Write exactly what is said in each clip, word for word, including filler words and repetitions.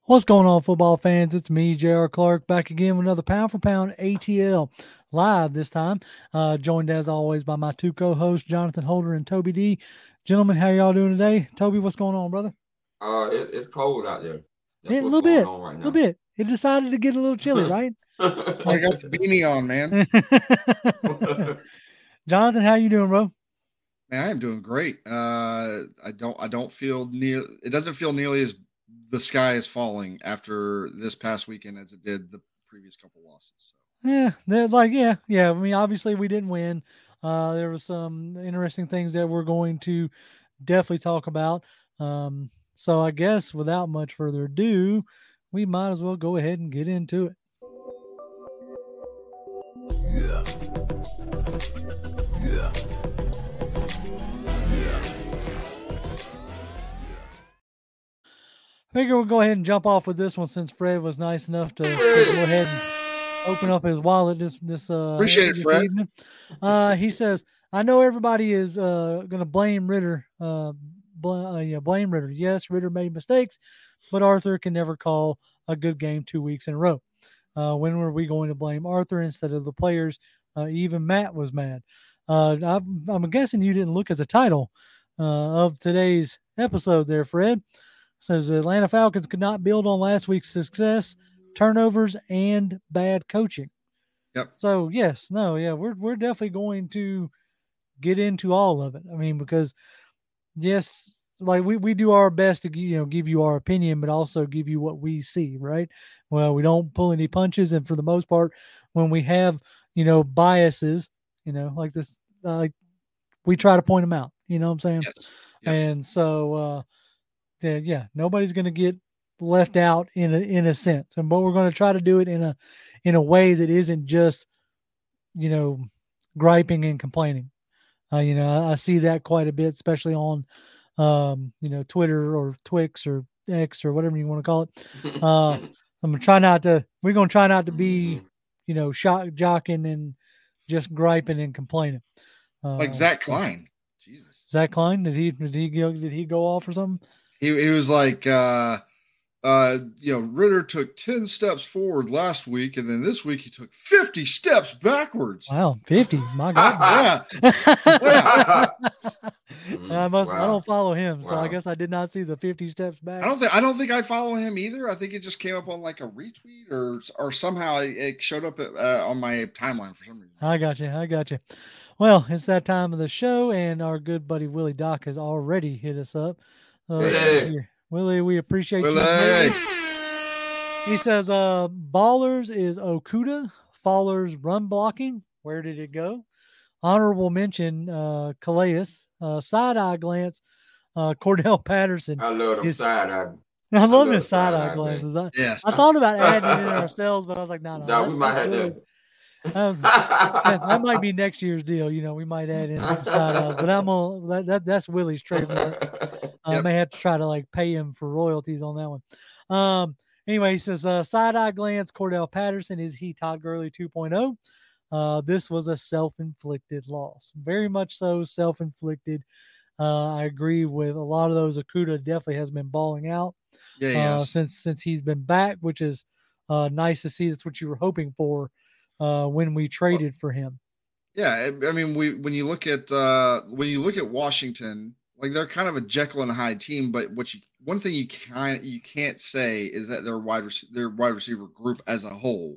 What's going on, football fans? It's me, J R. Clark, back again with another Pound for Pound A T L live this time. Uh, joined as always by my two co-hosts, Jonathan Holder and Toby D. Gentlemen, how y'all doing today? Toby, what's going on, brother? Uh, it, it's cold out there. That's Yeah, a what's little going bit, on right a now. little bit. It decided to get a little chilly, right? I got the beanie on, man. Jonathan, how you doing, bro? Man, I am doing great. Uh, I don't, I don't feel near. It doesn't feel nearly as the sky is falling after this past weekend as it did the previous couple losses. So. Yeah, they're like, yeah, yeah. I mean, obviously we didn't win. Uh, there was some interesting things that we're going to definitely talk about. Um, so I guess without much further ado, we might as well go ahead and get into it. Yeah. Yeah. I figure we'll go ahead and jump off with this one since Fred was nice enough to, to go ahead and open up his wallet this this uh appreciate it, this Fred. evening. Uh, he says, "I know everybody is uh going to blame Ridder. Uh, bl- uh, yeah, blame Ridder. Yes, Ridder made mistakes, but Arthur can never call a good game two weeks in a row. Uh, when were we going to blame Arthur instead of the players? Uh, even Matt was mad. Uh, I'm, I'm guessing you didn't look at the title uh, of today's episode there, Fred." Says the Atlanta Falcons could not build on last week's success, turnovers, and bad coaching. Yep. So yes, no, yeah, we're we're definitely going to get into all of it. I mean, because yes, like we, we do our best to you know give you our opinion, but also give you what we see, right? Well, we don't pull any punches, and for the most part, when we have you know biases, you know, like this, uh, like we try to point them out. You know what I'm saying? Yes. Yes. And so. uh That, yeah, nobody's going to get left out in a in a sense, and but we're going to try to do it in a in a way that isn't just you know griping and complaining. Uh, you know, I, I see that quite a bit, especially on um, you know Twitter or Twix or X or whatever you want to call it. Uh, I'm gonna try not to. We're gonna try not to be you know shock jocking and just griping and complaining. Uh, like Zach Klein. Jesus. Zach Klein, did he did he go did he go off or something? He, he was like, uh, uh, you know, Ridder took ten steps forward last week, and then this week he took fifty steps backwards. Wow, fifty! My God, yeah. yeah. I must. Wow. I don't follow him, so Wow. I guess I did not see the fifty steps back. I don't think I don't think I follow him either. I think it just came up on like a retweet or or somehow it showed up uh, on my timeline for some reason. I got you. I got you. Well, it's that time of the show, and our good buddy Willie Doc has already hit us up. Uh, Hey. Willie, we appreciate Willie. you. He says, uh, Ballers is Okuda, Fallers run blocking. Where did it go? Honorable mention, uh, Calais, uh, side eye glance, uh, Cordell Patterson. I love them is, side eye. I love I his side side-eye eye glances. I, Yes. I thought about adding it in ourselves, but I was like, no, no. No, that, we might have Willie's, that. that, was, that. That might be next year's deal. You know, we might add in some side eyes, but I'm gonna that, that that's Willie's trademark. I Yep. may have to try to like pay him for royalties on that one. Um. Anyway, he says uh, side eye glance. Cordell Patterson, is he Todd Gurley two point oh? Uh, this was a self-inflicted loss, very much so self-inflicted. Uh, I agree with a lot of those. Okuda definitely has been balling out Yeah, uh, yes. since since he's been back, which is uh, nice to see. That's what you were hoping for uh, when we traded well, for him. Yeah, I mean, we when you look at uh, when you look at Washington, like they're kind of a Jekyll and Hyde team, but what you one thing you kind you can't say is that their wide their wide receiver group as a whole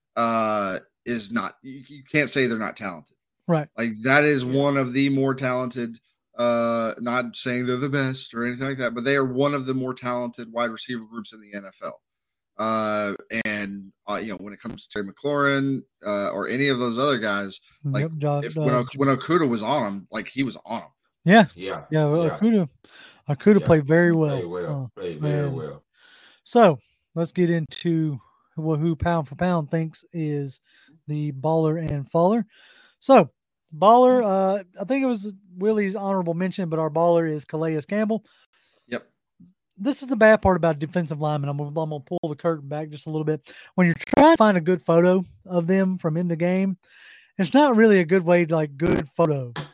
uh, is not. You, you can't say they're not talented, right? Like that is yeah. one of the more talented. Uh, not saying they're the best or anything like that, but they are one of the more talented wide receiver groups in the N F L. Uh, and uh, you know, when it comes to Terry McLaurin uh, or any of those other guys, like yep, John, if, uh, when when Okuda was on him, like he was on him. Yeah, yeah, yeah. Well, yeah. Okuda, Okuda yeah. played very well. Played well. Uh, played very and, well. So let's get into who, who pound for pound thinks is the baller and faller. So baller, uh, I think it was Willie's honorable mention, but our baller is Calais Campbell. Yep. This is the bad part about defensive linemen. I'm, I'm going to pull the curtain back just a little bit. When you're trying to find a good photo of them from in the game, it's not really a good way to like good photo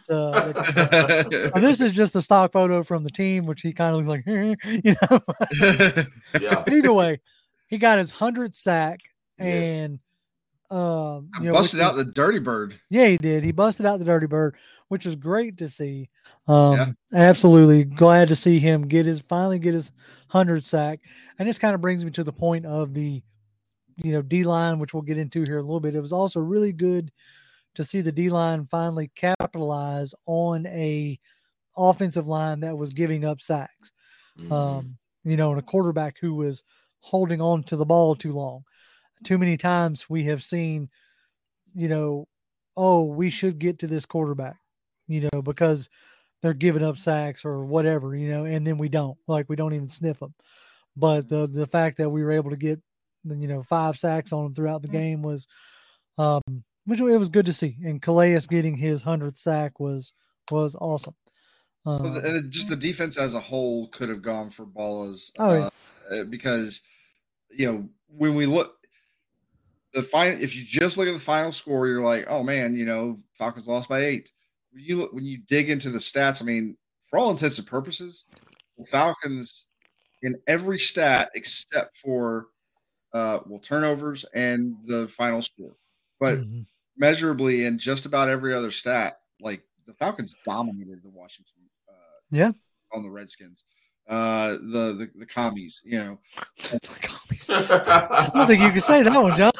Uh, the, so this is just a stock photo from the team, which he kind of looks like, you know. Yeah. But either way, he got his hundredth sack, Yes. and um, you know, busted which out was- the dirty bird. yeah, he did. He busted out the dirty bird, which is great to see. Um, Yeah. Absolutely glad to see him get his finally get his hundred sack, and this kind of brings me to the point of the, you know, D line, which we'll get into here a little bit. It was also really good to see the D line finally capitalize on a offensive line that was giving up sacks. Mhm. Um, you know, and a quarterback who was holding on to the ball too long. Too many times we have seen, you know, oh, we should get to this quarterback, you know, because they're giving up sacks or whatever, you know, and then we don't, like we don't even sniff them. But the the fact that we were able to get, you know, five sacks on them throughout the game was, um, which it was good to see. And Calais getting his hundredth sack was was awesome. Um, Well, the, and just the defense as a whole could have gone for Ballas, Oh, yeah. uh, because you know when we look the final, if you just look at the final score, you're like, oh man, you know, Falcons lost by eight. When you look, when you dig into the stats, I mean, for all intents and purposes, the Falcons in every stat except for uh, well turnovers and the final score, but mhm. measurably in just about every other stat, like the Falcons dominated the Washington. Uh, Yeah. on the Redskins, uh, the the the commies, you know. I don't think you can say that one, John.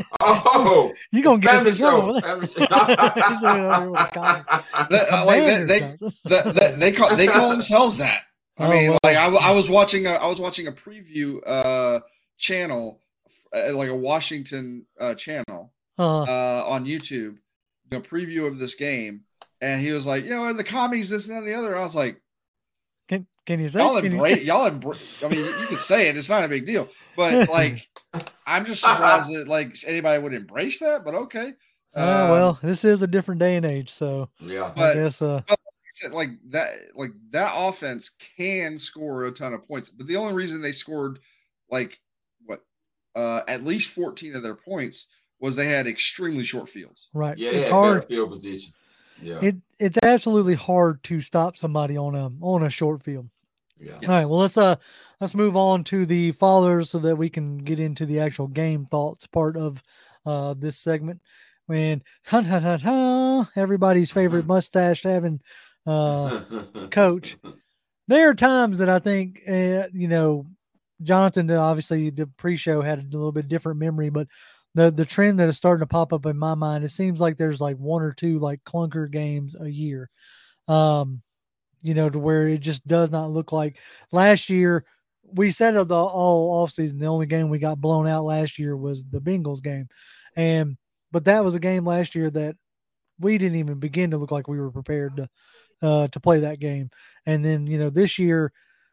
Oh, You gonna get us in family trouble show. with Family that. He's saying over with commies. That- uh, like, Commanders, they, Johnson. they, they, they call they call themselves that. I Oh, mean, well. like I, w- I was watching a, I was watching a preview uh channel, uh, like a Washington uh, channel Uh, uh, on YouTube, a preview of this game, and he was like, you know, the commies, this and that and the other. And I was like, can can you say? y'all Can you embrace, say? y'all embrace. I mean, you could say it; it's not a big deal. But like, I'm just surprised that like anybody would embrace that. But okay, Uh, Um, well, this is a different day and age, so Yeah. I But- guess. Uh, said, like that like that offense can score a ton of points, but the only reason they scored like what uh at least fourteen of their points was they had extremely short fields. right. Yeah, they It's had hard. better field position. Yeah. It it's absolutely hard to stop somebody on a on a short field. yeah. Yes. All right, well let's uh let's move on to the followers so that we can get into the actual game thoughts part of uh this segment. When ha, ha, ha, ha, everybody's favorite mustache having uh coach. There are times that I think uh, you know, Jonathan obviously the pre-show had a little bit different memory, but the the trend that is starting to pop up in my mind, it seems like there's like one or two like clunker games a year. Um you know, to where it just does not look like last year. We said of the all off season, the only game we got blown out last year was the Bengals game. And, but that was a game last year that we didn't even begin to look like we were prepared to, uh, to play that game. And then, you know, this year,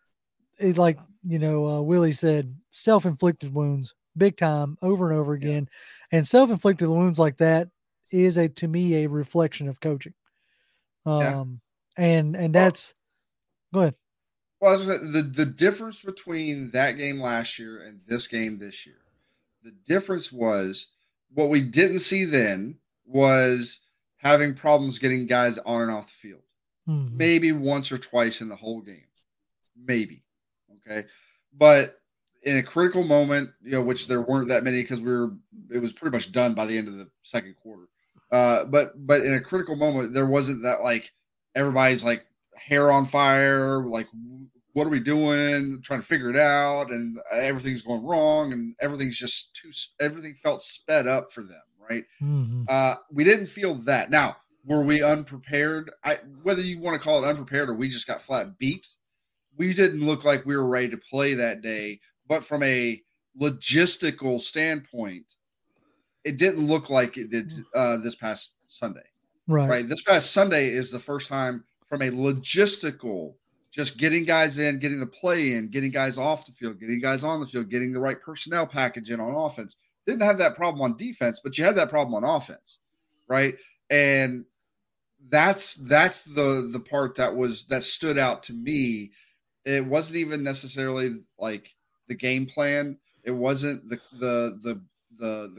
it like, you know, uh, Willie said, self-inflicted wounds big time over and over again. And self-inflicted wounds like that is a, to me, a reflection of coaching. Um, Yeah. and, and that's, go ahead. Well, I was gonna say, the the difference between that game last year and this game this year, the difference was what we didn't see then was having problems getting guys on and off the field. Mhm. Maybe once or twice in the whole game, maybe. Okay, but in a critical moment, you know, which there weren't that many because we were, it was pretty much done by the end of the second quarter. Uh, but but in a critical moment, there wasn't that like everybody's like hair on fire, like what are we doing, trying to figure it out, and everything's going wrong, and everything's just too. Everything felt sped up for them, right? Mhm. Uh, we didn't feel that. Now, were we unprepared? I whether you want to call it unprepared or we just got flat beat, we didn't look like we were ready to play that day. But from a logistical standpoint, it didn't look like it did uh, this past Sunday. Right. Right. This past Sunday is the first time from a logistical, just getting guys in, getting the play in, getting guys off the field, getting guys on the field, getting the right personnel package in on offense. Didn't have that problem on defense, but you had that problem on offense. Right. And that's that's the the part that was that stood out to me. It wasn't even necessarily like the game plan. It wasn't the the the the, the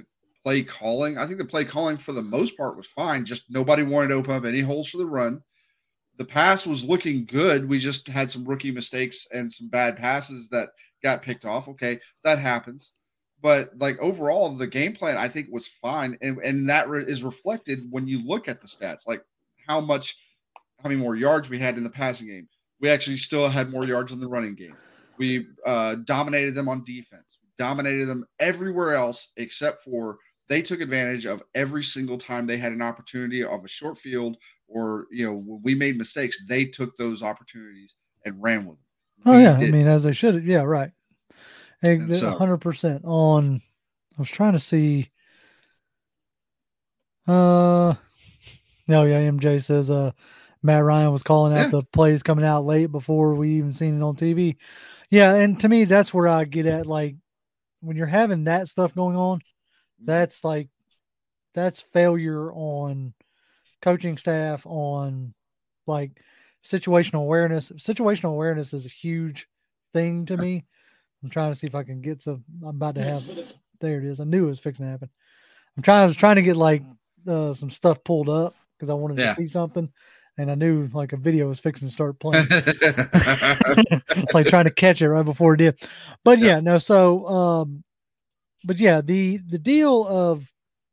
play calling. I think the play calling for the most part was fine. Just nobody wanted to open up any holes for the run. The pass was looking good. We just had some rookie mistakes and some bad passes that got picked off. Okay, that happens. But like overall, the game plan I think was fine, and and that re- is reflected when you look at the stats, like how much, how many more yards we had in the passing game. We actually still had more yards in the running game. We uh, dominated them on defense, dominated them everywhere else except for they took advantage of every single time they had an opportunity of a short field or you know when we made mistakes, they took those opportunities and ran with them. Oh We yeah, did. I mean as they should. Yeah, right. And so- one hundred percent on. I was trying to see. Uh, no, yeah. M J says uh, Matt Ryan was calling out Yeah. the plays coming out late before we even seen it on T V. Yeah, and to me, that's where I get at. Like when you're having that stuff going on, that's like that's failure on coaching staff, on like situational awareness. Situational awareness is a huge thing to me. I'm trying to see if I can get some. I'm about to have. There it is. I knew it was fixing to happen. I'm trying. I was trying to get like uh, some stuff pulled up because I wanted Yeah. to see something, and I knew like a video was fixing to start playing. It's like trying to catch it right before it did. But yeah, Yeah. no. So, um, but yeah, the the deal of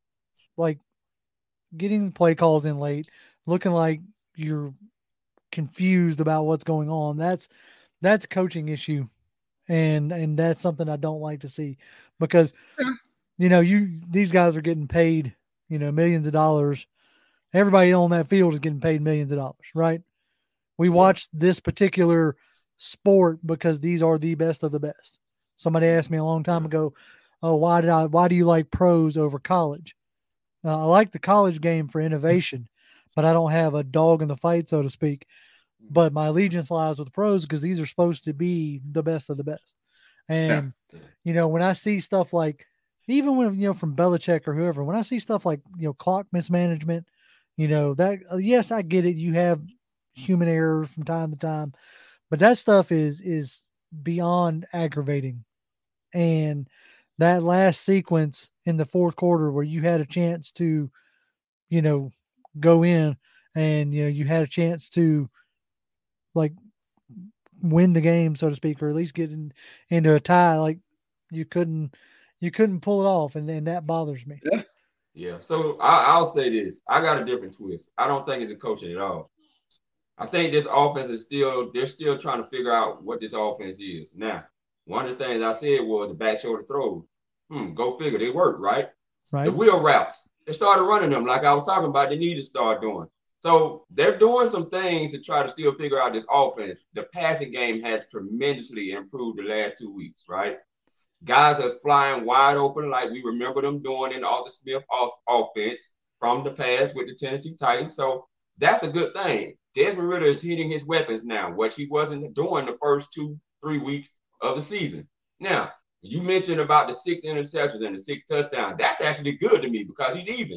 like getting play calls in late, looking like you're confused about what's going on. That's that's a coaching issue. And and that's something I don't like to see because Yeah. you know you these guys are getting paid you know millions of dollars. Everybody on that field is getting paid millions of dollars, right? We watch this particular sport because these are the best of the best. Somebody asked me a long time ago, "Oh, why did I? Why do you like pros over college?" Now, I like the college game for innovation, but I don't have a dog in the fight, so to speak. But my allegiance lies with the pros because these are supposed to be the best of the best. And, Yeah. you know, when I see stuff like, even when, you know, from Belichick or whoever, when I see stuff like, you know, clock mismanagement, you know, that, uh, yes, I get it. You have human error from time to time, but that stuff is, is beyond aggravating. And that last sequence in the fourth quarter where you had a chance to, you know, go in and, you know, you had a chance to, like win the game, so to speak, or at least get in, into a tie. Like you couldn't, you couldn't pull it off, and, and that bothers me. Yeah. Yeah. So I, I'll say this. I got a different twist. I don't think it's a coaching at all. I think this offense is still, they're still trying to figure out what this offense is. Now, one of the things I said was the back shoulder throws. Hmm, go figure. They work, right? Right. The wheel routes. They started running them like I was talking about. They need to start doing. So they're doing some things to try to still figure out this offense. The passing game has tremendously improved the last two weeks, right? Guys are flying wide open like we remember them doing in the Arthur Smith off- offense from the past with the Tennessee Titans. So that's a good thing. Desmond Ridder is hitting his weapons now, which he wasn't doing the first two, three weeks of the season. Now, you mentioned about the six interceptions and the six touchdowns. That's actually good to me because he's even.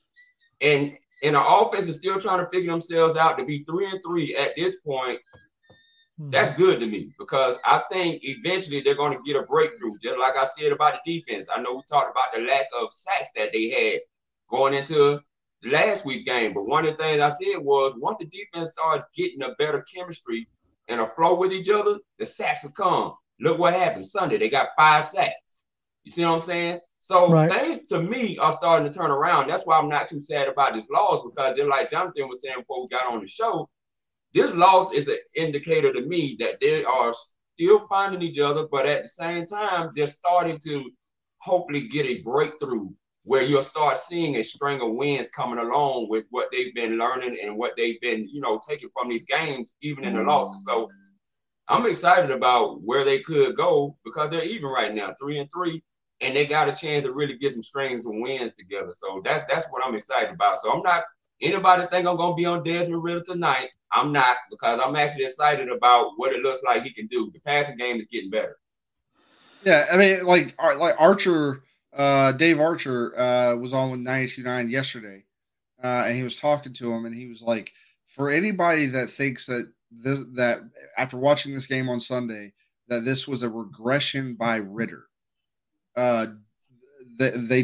And and the offense is still trying to figure themselves out to be three and three at this point. Mhm. That's good to me because I think eventually they're going to get a breakthrough. Just like I said about the defense. I know we talked about the lack of sacks that they had going into last week's game. But one of the things I said was once the defense starts getting a better chemistry and a flow with each other, the sacks will come. Look what happened Sunday. They got five sacks. You see what I'm saying? So Right. things to me are starting to turn around. That's why I'm not too sad about this loss because just like Jonathan was saying before we got on the show, this loss is an indicator to me that they are still finding each other, but at the same time, they're starting to hopefully get a breakthrough where you'll start seeing a string of wins coming along with what they've been learning and what they've been, you know, taking from these games, even in the losses. So I'm excited about where they could go because they're even right now, three and three, and they got a chance to really get some strings and wins together. So that's that's what I'm excited about. So I'm not anybody think I'm gonna be on Desmond Ridder tonight. I'm not because I'm actually excited about what it looks like he can do. The passing game is getting better. Yeah, I mean, like Ar- like Archer, uh, Dave Archer uh, was on with ninety-two point nine yesterday, uh, and he was talking to him, and he was like, for anybody that thinks that this that after watching this game on Sunday that this was a regression by Ridder, uh, they, they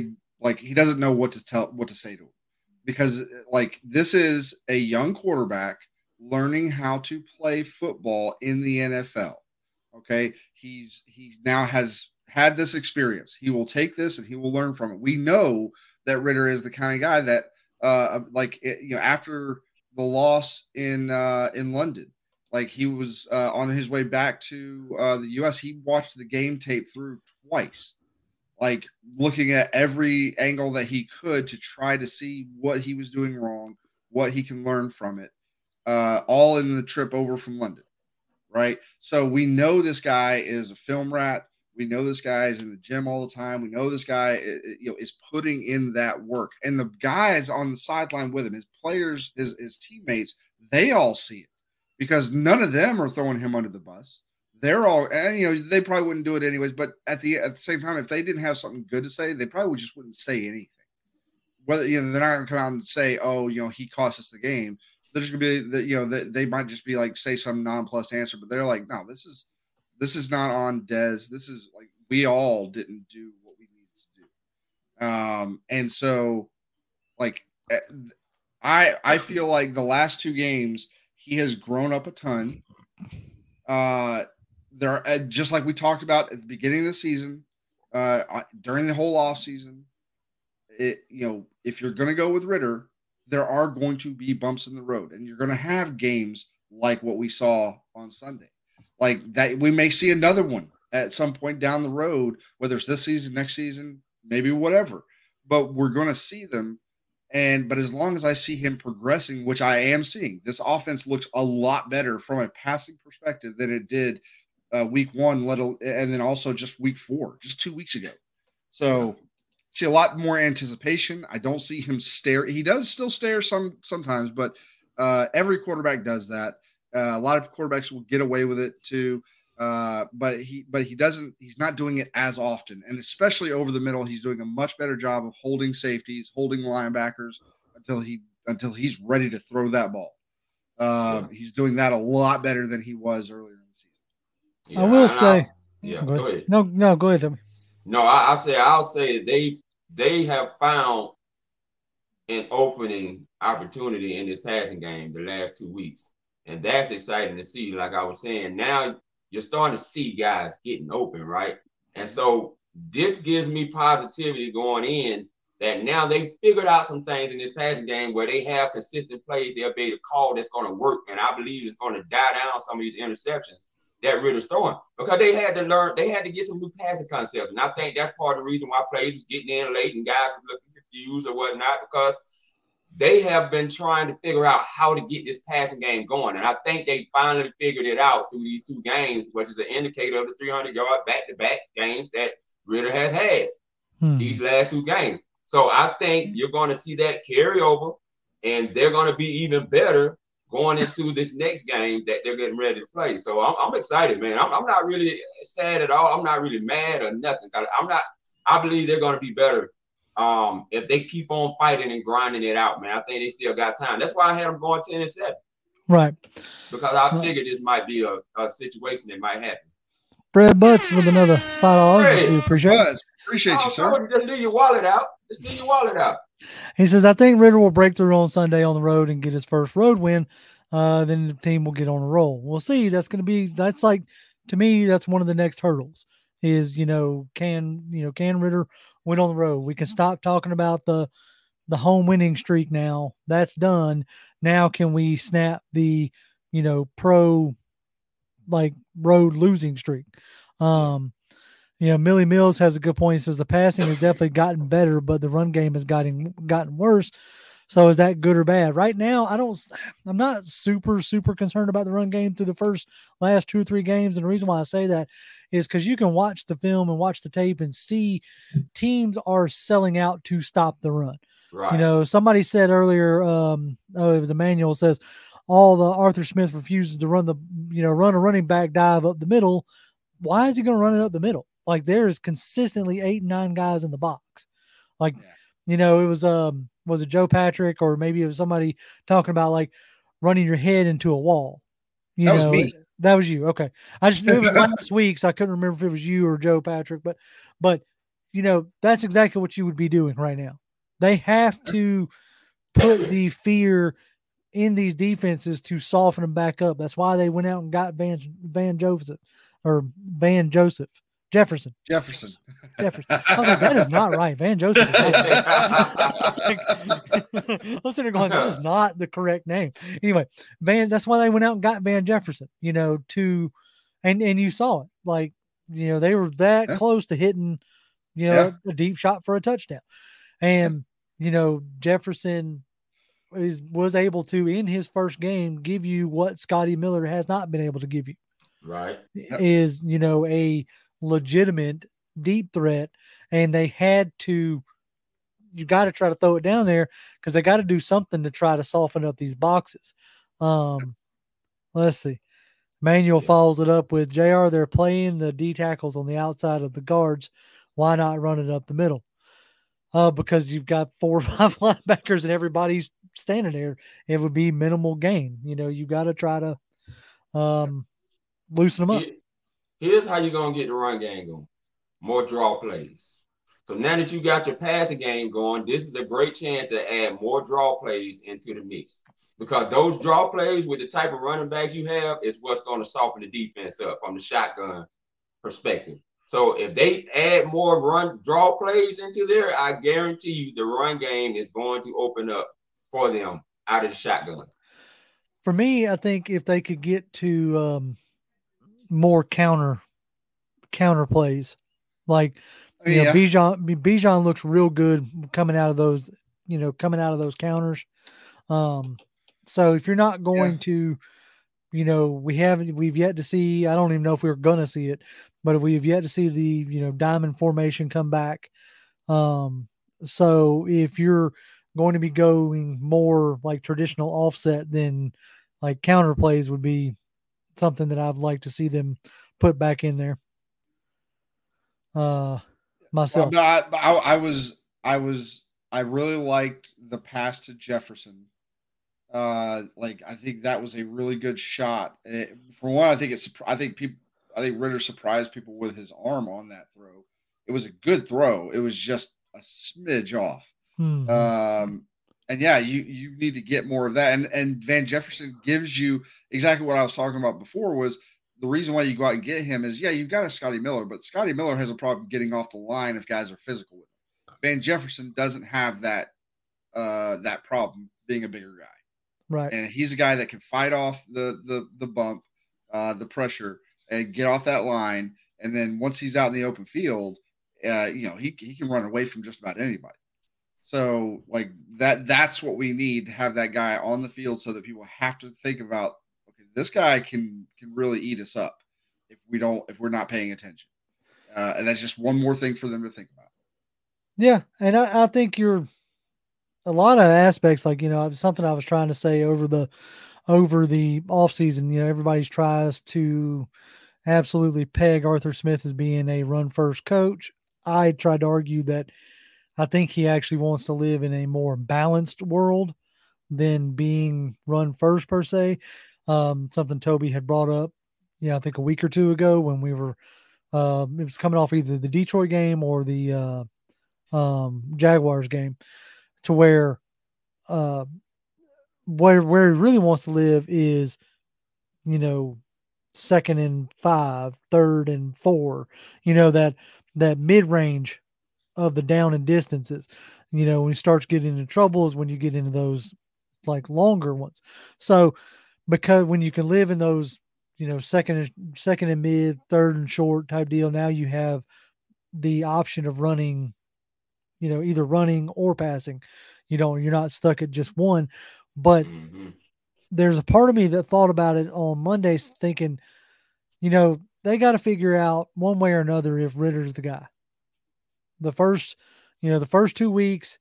like he doesn't know what to tell, what to say to him, because like this is a young quarterback learning how to play football in the N F L. Okay, he's he now has had this experience. He will take this and he will learn from it. We know that Ridder is the kind of guy that, uh, like you know, after the loss in uh, in London. Like he was uh, on his way back to uh, the U S. He watched the game tape through twice, like looking at every angle that he could to try to see what he was doing wrong, what he can learn from it, uh, all in the trip over from London, right? So we know this guy is a film rat. We know this guy is in the gym all the time. We know this guy you know, is putting in that work. And the guys on the sideline with him, his players, his, his teammates, they all see it. Because none of them are throwing him under the bus. They're all, and you know, they probably wouldn't do it anyways. But at the at the same time, if they didn't have something good to say, they probably just wouldn't say anything. Whether you know, they're not going to come out and say, "Oh, you know, he cost us the game." They're just going to be, the, you know, they, they might just be like say some nonplussed answer, but they're like, "No, this is this is not on Dez. This is like we all didn't do what we needed to do." Um, and so, like, I I feel like the last two games. He has grown up a ton. Uh, there, are, just like we talked about at the beginning of the season, uh, during the whole offseason, it you know if you're going to go with Ridder, there are going to be bumps in the road, and you're going to have games like what we saw on Sunday, like that. We may see another one at some point down the road, whether it's this season, next season, maybe whatever. But we're going to see them. And but as long as I see him progressing, which I am seeing, this offense looks a lot better from a passing perspective than it did uh, week one, let al- and then also just week four, just two weeks ago. So see a lot more anticipation. I don't see him stare. He does still stare some sometimes, but uh, every quarterback does that. Uh, a lot of quarterbacks will get away with it too. Uh, but he, but he doesn't, he's not doing it as often. And especially over the middle, he's doing a much better job of holding safeties, holding linebackers until he, until he's ready to throw that ball. Uh, yeah. He's doing that a lot better than he was earlier in the season. Yeah, I will say, I'll, yeah, go ahead. go ahead. No, no, go ahead. Tommy. No, I, I say, I'll say that they, they have found an opening opportunity in this passing game the last two weeks. And that's exciting to see. Like I was saying, now you're starting to see guys getting open, right? And so this gives me positivity going in that now they figured out some things in this passing game where they have consistent plays they'll be able to call that's going to work. And I believe it's going to die down some of these interceptions that Ridder's throwing because they had to learn, they had to get some new passing concepts. And I think that's part of the reason why players was getting in late and guys were looking confused or whatnot because they have been trying to figure out how to get this passing game going. And I think they finally figured it out through these two games, which is an indicator of the three hundred yard back-to-back games that Ridder has had hmm. these last two games. So I think you're going to see that carry over, and they're going to be even better going into this next game that they're getting ready to play. So I'm, I'm excited, man. I'm, I'm not really sad at all. I'm not really mad or nothing. I'm not. I believe they're going to be better um, if they keep on fighting and grinding it out, man. I think they still got time. That's why I had them going ten and seven. Right. Because I figured this might be a, a situation that might happen. Brad Butts with another five dollars. We appreciate it. Appreciate you, sir. Just leave your wallet out. Just leave your wallet out. He says, I think Ridder will break through on Sunday on the road and get his first road win. Uh, then the team will get on a roll. We'll see. That's going to be, that's like, to me, that's one of the next hurdles is, you know, can, you know, can Ridder win on the road? We can stop talking about the, the home winning streak now. That's done. Now can we snap the, you know, pro, like, road losing streak? Um, You know, Millie Mills has a good point. He says the passing has definitely gotten better, but the run game has gotten gotten worse. So is that good or bad? Right now, I don't. I'm not super super concerned about the run game through the first last two or three games. And the reason why I say that is because you can watch the film and watch the tape and see teams are selling out to stop the run. Right. You know, somebody said earlier. Um, oh, it was Emmanuel says all the Arthur Smith refuses to run the you know run a running back dive up the middle. Why is he going to run it up the middle? Like there is consistently eight, nine guys in the box. Like, yeah. you know, it was, um, was it Joe Patrick or maybe it was somebody talking about like running your head into a wall. You that know, was me. That was you. Okay. I just knew it was last week, so I couldn't remember if it was you or Joe Patrick, but, but you know, that's exactly what you would be doing right now. They have to put the fear in these defenses to soften them back up. That's why they went out and got Van Van Joseph or Van Joseph Jefferson. Jefferson. Jefferson. I was like, that is not right. Van Joseph. Is not right. I was sitting there going, that is not the correct name. Anyway, Van. That's why they went out and got Van Jefferson. You know, to and and you saw it. Like, you know, they were that yeah. close to hitting, you know, yeah. a deep shot for a touchdown, and yeah. you know, Jefferson is was able to in his first game give you what Scotty Miller has not been able to give you. Right. Is, you know, a legitimate deep threat, and they had to you got to try to throw it down there because they got to do something to try to soften up these boxes. Um, let's see. Manuel yeah. follows it up with J R. They're playing the D tackles on the outside of the guards. Why not run it up the middle? Uh, because you've got four or five linebackers and everybody's standing there. It would be minimal gain. You know, you got to try to um, loosen them up. Here's how you're going to get the run game going. More draw plays. So now that you got your passing game going, this is a great chance to add more draw plays into the mix. Because those draw plays with the type of running backs you have is what's going to soften the defense up from the shotgun perspective. So if they add more run draw plays into there, I guarantee you the run game is going to open up for them out of the shotgun. For me, I think if they could get to um, more counter counter plays, like you yeah. know, Bijan Bijan looks real good coming out of those, you know, coming out of those counters. Um, so if you're not going yeah. to, you know, we haven't, we've yet to see, I don't even know if we're going to see it, but we have yet to see the, you know, diamond formation come back. Um, so if you're going to be going more like traditional offset, then like counter plays would be something that I'd like to see them put back in there. Uh, myself. Well, no, I, I, I was, I was, I really liked the pass to Jefferson. Uh, like I think that was a really good shot. It, for one, I think it's, I think people, I think Ritter surprised people with his arm on that throw. It was a good throw. It was just a smidge off. Mm-hmm. Um, and yeah, you you need to get more of that. And and Van Jefferson gives you exactly what I was talking about before. Was the reason why you go out and get him is yeah, you've got a Scotty Miller, but Scotty Miller has a problem getting off the line if guys are physical with him. Van Jefferson doesn't have that uh, that problem being a bigger guy. Right. And he's a guy that can fight off the the the bump, uh, the pressure, and get off that line. And then once he's out in the open field, uh, you know, he he can run away from just about anybody. So like that that's what we need to have that guy on the field so that people have to think about, okay, this guy can can really eat us up if we don't if we're not paying attention. Uh, and that's just one more thing for them to think about. Yeah, and I, I think you're a lot of aspects, like, you know, something I was trying to say over the over the off season, you know, everybody tries to absolutely peg Arthur Smith as being a run first coach. I tried to argue that I think he actually wants to live in a more balanced world than being run first per se. Um, something Toby had brought up, yeah, you know, I think a week or two ago when we were, uh, it was coming off either the Detroit game or the uh, um, Jaguars game, to where uh, where where he really wants to live is, you know, second and five, third and four, you know, that that mid range of the down and distances. You know, when he starts getting into trouble is when you get into those like longer ones. So because when you can live in those, you know, second and second and mid, third and short type deal, now you have the option of running, you know, either running or passing. You know, you're not stuck at just one. But mm-hmm. there's a part of me that thought about it on Mondays thinking, you know, they got to figure out one way or another if Ritter's the guy. The first, you know, the first two weeks,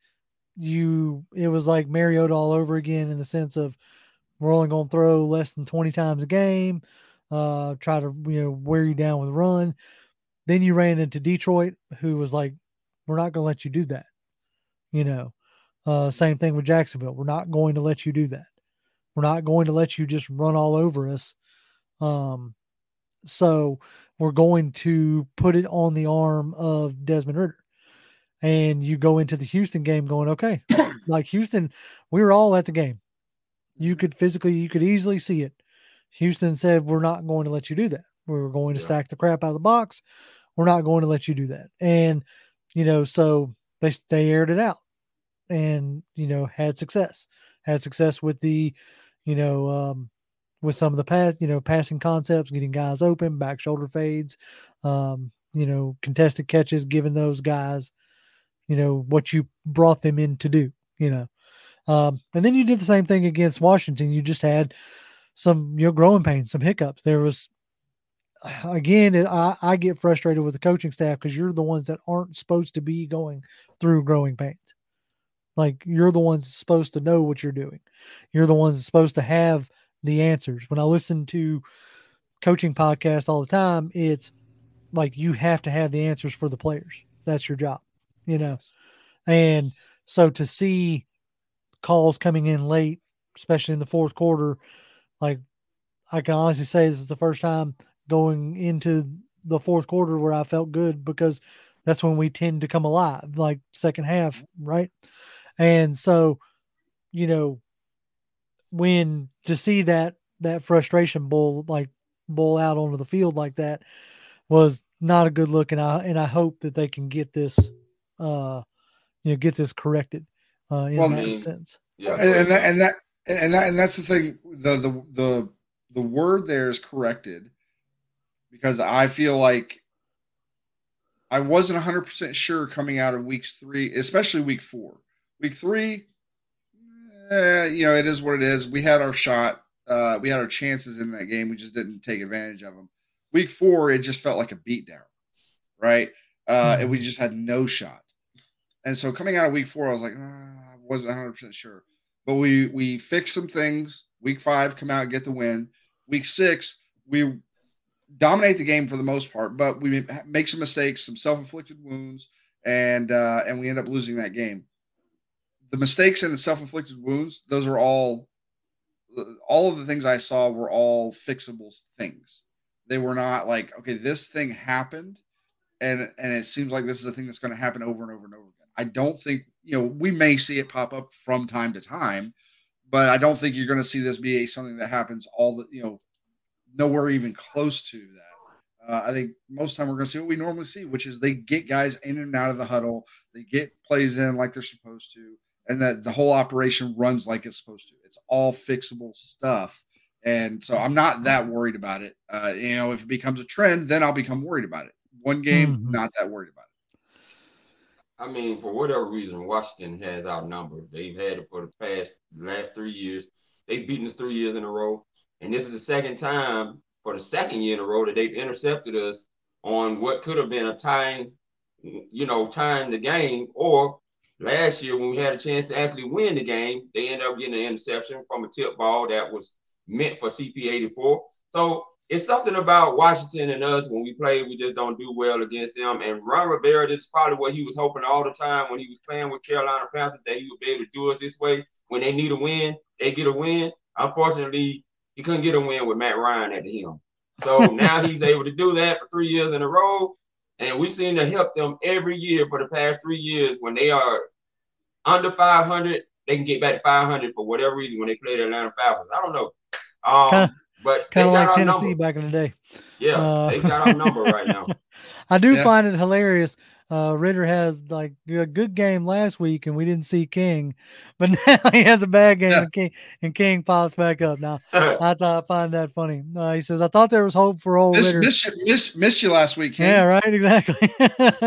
you it was like Mariota all over again in the sense of we're only going to throw less than twenty times a game, uh, try to, you know, wear you down with a run. Then you ran into Detroit, who was like, we're not going to let you do that. You know, uh, same thing with Jacksonville. We're not going to let you do that. We're not going to let you just run all over us. Um, so we're going to put it on the arm of Desmond Ridder. And you go into the Houston game going, okay, like Houston, we were all at the game. You could physically, you could easily see it. Houston said, we're not going to let you do that. We're going to yeah. stack the crap out of the box. We're not going to let you do that. And, you know, so they, they aired it out and, you know, had success, had success with the, you know, um, with some of the pass, you know, passing concepts, getting guys open, back shoulder fades, um, you know, contested catches, giving those guys, you know, what you brought them in to do, you know. Um, and then you did the same thing against Washington. You just had some, you know, growing pains, some hiccups. There was, again, it, I, I get frustrated with the coaching staff because you're the ones that aren't supposed to be going through growing pains. Like, you're the ones supposed to know what you're doing. You're the ones supposed to have the answers. When I listen to coaching podcasts all the time, it's like you have to have the answers for the players. That's your job, you know. And so to see calls coming in late, especially in the fourth quarter, like, I can honestly say this is the first time going into the fourth quarter where I felt good, because that's when we tend to come alive, like second half, right? And so, you know, when to see that that frustration boil like boil out onto the field like that was not a good look, and I and I hope that they can get this, uh, you know, get this corrected uh, in well, that I sense. Yeah, and that, and that and that and that's the thing. The the the the word there is corrected, because I feel like I wasn't one hundred percent sure coming out of weeks three, especially week four. Week three, eh, you know, it is what it is. We had our shot. Uh, we had our chances in that game. We just didn't take advantage of them. Week four, it just felt like a beatdown, right? Uh, mm-hmm. And we just had no shot. And so coming out of week four, I was like, oh, I wasn't one hundred percent sure. But we we fixed some things. Week five, come out and get the win. Week six, we dominate the game for the most part, but we make some mistakes, some self-inflicted wounds, and uh, and we end up losing that game. The mistakes and the self-inflicted wounds, those are all, all of the things I saw were all fixable things. They were not like, okay, this thing happened, and and it seems like this is a thing that's going to happen over and over and over again. I don't think, you know, we may see it pop up from time to time, but I don't think you're going to see this be a, something that happens all the, you know, nowhere even close to that. Uh, I think most of the time we're going to see what we normally see, which is they get guys in and out of the huddle, they get plays in like they're supposed to, and that the whole operation runs like it's supposed to. It's all fixable stuff. And so I'm not that worried about it. Uh, you know, if it becomes a trend, then I'll become worried about it. One game, mm-hmm. not that worried about it. I mean, for whatever reason, Washington has outnumbered. They've had it for the past last three years. They've beaten us three years in a row. And this is the second time for the second year in a row that they've intercepted us on what could have been a tying, you know, tying the game. Or last year when we had a chance to actually win the game, they ended up getting an interception from a tip ball that was meant for C P eighty-four. So it's something about Washington and us. When we play, we just don't do well against them. And Ron Rivera, this is probably what he was hoping all the time when he was playing with Carolina Panthers, that he would be able to do it this way. When they need a win, they get a win. Unfortunately, he couldn't get a win with Matt Ryan at the helm. So now he's able to do that for three years in a row. And we've seen to help them every year for the past three years. When they are under five hundred, they can get back to five hundred for whatever reason when they play the Atlanta Falcons. I don't know. Um, kinda, but kind of like Tennessee number. Back in the day. Yeah, uh, they got our number right now. I do yeah. find it hilarious. Uh, Ritter has like a good game last week, and we didn't see King, but now he has a bad game, yeah. and King and King pops back up. Now I thought I find that funny. Uh, he says, "I thought there was hope for old Miss, Ritter." Missed, missed, missed you last week, King. Yeah, right, exactly.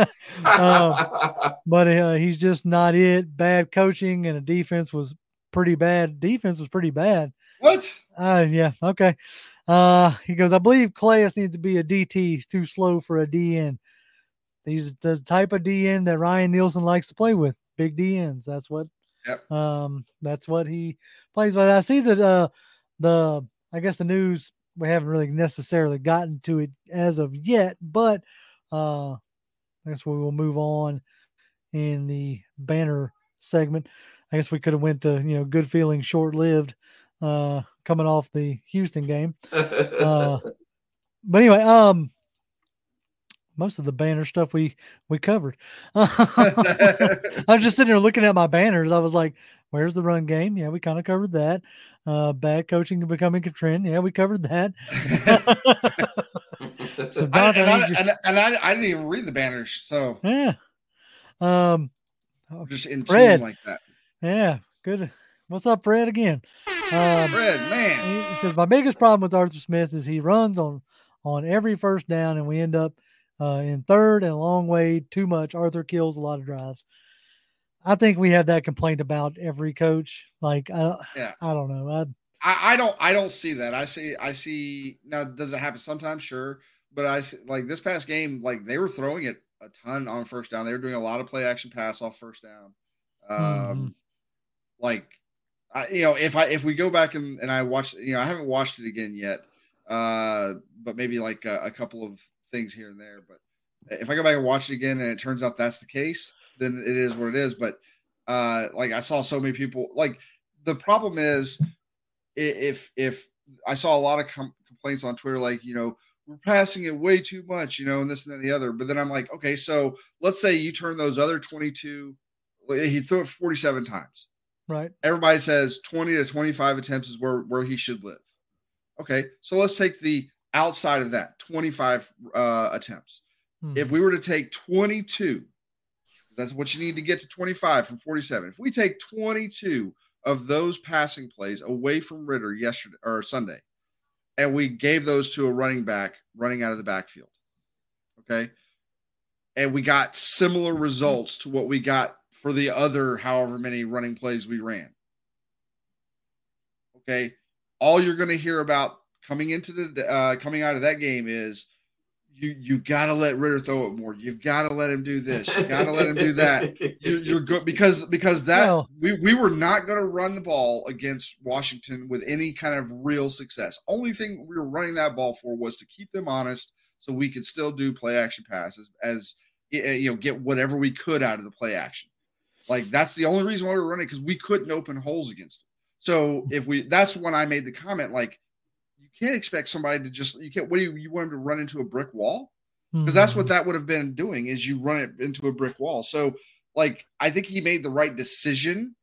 um, but uh, he's just not it. Bad coaching, and a defense was pretty bad. Defense was pretty bad. What? Uh, yeah, okay. Uh, he goes, I believe Calais needs to be a D T. He's too slow for a D N. He's the type of D N that Ryan Nielsen likes to play with. Big D Ns. That's what. Yep. Um. That's what he plays with. I see that. Uh, the I guess the news, we haven't really necessarily gotten to it as of yet, but uh, I guess we will move on in the banner segment. I guess we could have went to, you know, good feeling, short lived. Uh, coming off the Houston game. Uh, but anyway, um, most of the banner stuff we we covered. I was just sitting there looking at my banners. I was like, "Where's the run game? Yeah, we kind of covered that. Uh, bad coaching becoming a trend. Yeah, we covered that." so I, and, I, and, and I, I didn't even read the banners, so yeah. Um, just in Fred, tune like that. Yeah, good. What's up, Fred? Again, um, Fred, man. He says my biggest problem with Arthur Smith is he runs on on every first down, and we end up uh, in third and a long way too much. Arthur kills a lot of drives. I think we have that complaint about every coach. Like, I, yeah, I don't know. I, I, I don't, I don't see that. I see, I see. Now, does it happen sometimes? Sure, but I see, like this past game, like they were throwing it a ton on first down. They were doing a lot of play action pass off first down. Um, mm-hmm. Like, I, you know, if I if we go back and, and I watch, you know, I haven't watched it again yet, uh, but maybe like a, a couple of things here and there. But if I go back and watch it again and it turns out that's the case, then it is what it is. But uh, like I saw so many people, like the problem is if if I saw a lot of com- complaints on Twitter, like, you know, we're passing it way too much, you know, and this and then the other. But then I'm like, okay, so let's say you turn those other twenty-two, he threw it forty-seven times. Right. Everybody says twenty to twenty-five attempts is where, where he should live. Okay. So let's take the outside of that twenty-five uh, attempts. Hmm. If we were to take twenty-two, that's what you need to get to twenty-five from forty-seven. If we take twenty-two of those passing plays away from Ridder yesterday or Sunday, and we gave those to a running back running out of the backfield. Okay. And we got similar results to what we got for the other however many running plays we ran. Okay. All you're going to hear about coming into the uh, coming out of that game is you you got to let Ridder throw it more. You've got to let him do this. You got to let him do that. You, you're good because because that well, we we were not going to run the ball against Washington with any kind of real success. Only thing we were running that ball for was to keep them honest, so we could still do play action passes as you know, get whatever we could out of the play action. Like that's the only reason why we were running, because we couldn't open holes against them. So if we, that's when I made the comment, like, you can't expect somebody to just, you can't, what do you, you want them to run into a brick wall? Because that's what that would have been doing, is you run it into a brick wall. So like, I think he made the right decision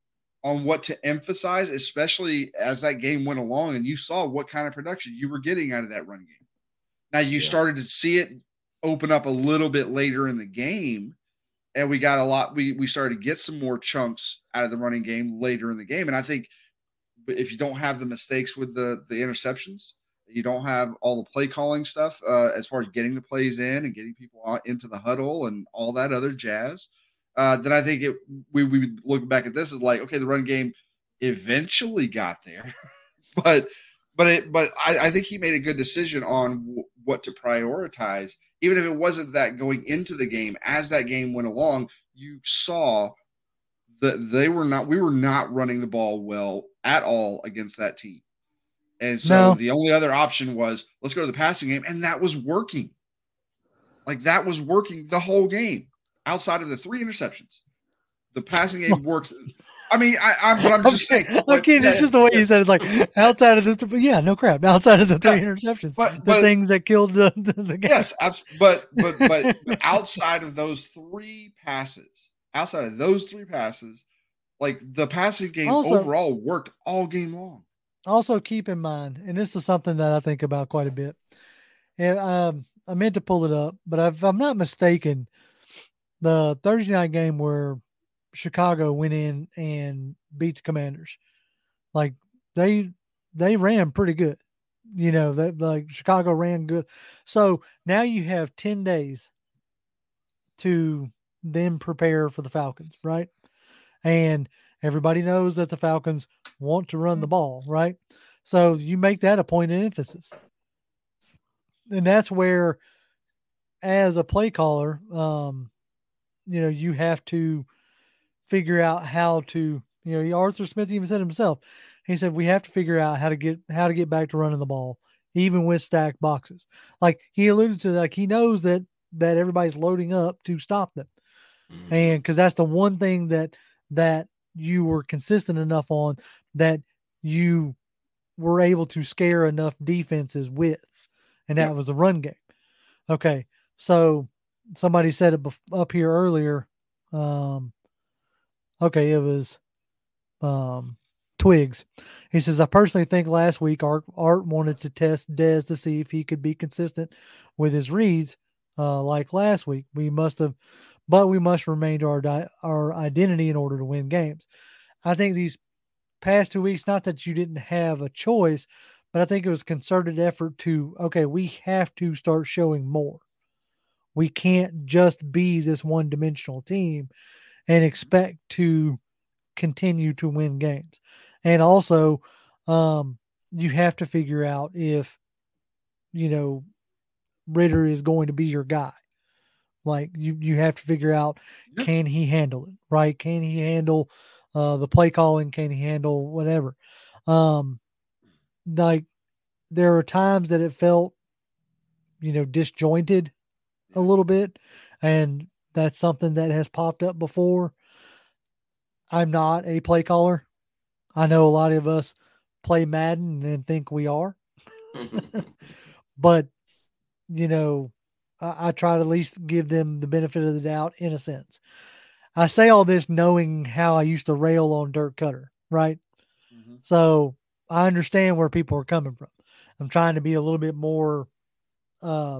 on what to emphasize, especially as that game went along and you saw what kind of production you were getting out of that run game. Now you yeah. started to see it open up a little bit later in the game. And we got a lot, we we started to get some more chunks out of the running game later in the game. And I think if you don't have the mistakes with the, the interceptions, you don't have all the play calling stuff uh, as far as getting the plays in and getting people out into the huddle and all that other jazz, uh, then I think it we, we look back at this as like, okay, the run game eventually got there. but but it but I, I think he made a good decision on w- what to prioritize. Even if it wasn't that going into the game, as that game went along, you saw that they were not, we were not running the ball well at all against that team. And so no. the only other option was, let's go to the passing game. And that was working. Like that was working the whole game outside of the three interceptions. The passing game worked. I mean, I, I'm, but I'm just saying. Like, okay, yeah, it's just the way yeah. you said it. Like outside of the, th- yeah, no crap. Outside of the three yeah, interceptions, but, the but, things that killed the, the, the game. Yes, but, but but but outside of those three passes, outside of those three passes, like the passing game also, overall worked all game long. Also, keep in mind, and this is something that I think about quite a bit. And um, I meant to pull it up, but if I'm not mistaken, the Thursday night game where Chicago went in and beat the Commanders, like they they ran pretty good, you know, that like Chicago ran good. So now you have ten days to then prepare for the Falcons, right? And everybody knows that the Falcons want to run the ball, right? So you make that a point of emphasis. And that's where, as a play caller, um, you know, you have to figure out how to, you know, Arthur Smith even said himself, he said, we have to figure out how to get, how to get back to running the ball, even with stacked boxes. Like he alluded to, like he knows that, that everybody's loading up to stop them. Mm-hmm. And cause that's the one thing that, that you were consistent enough on, that you were able to scare enough defenses with, and that yeah. was a run game. Okay. So somebody said it bef- up here earlier. Um, okay, it was um, Twigs. He says, I personally think last week Art, Art wanted to test Dez to see if he could be consistent with his reads uh, like last week. We must have, but we must remain to our, di- our identity in order to win games. I think these past two weeks, not that you didn't have a choice, but I think it was concerted effort to, okay, we have to start showing more. We can't just be this one dimensional team and expect to continue to win games. And also, um, you have to figure out if, you know, Ridder is going to be your guy. Like you, you have to figure out, Yeah. can he handle it? Right? Can he handle uh, the play calling? Can he handle whatever? Um, like there are times that it felt, you know, disjointed a little bit, and that's something that has popped up before. I'm not a play caller. I know a lot of us play Madden and think we are, but you know, I, I try to at least give them the benefit of the doubt in a sense. I say all this knowing how I used to rail on Dirk Cutter, right? Mm-hmm. So I understand where people are coming from. I'm trying to be a little bit more uh,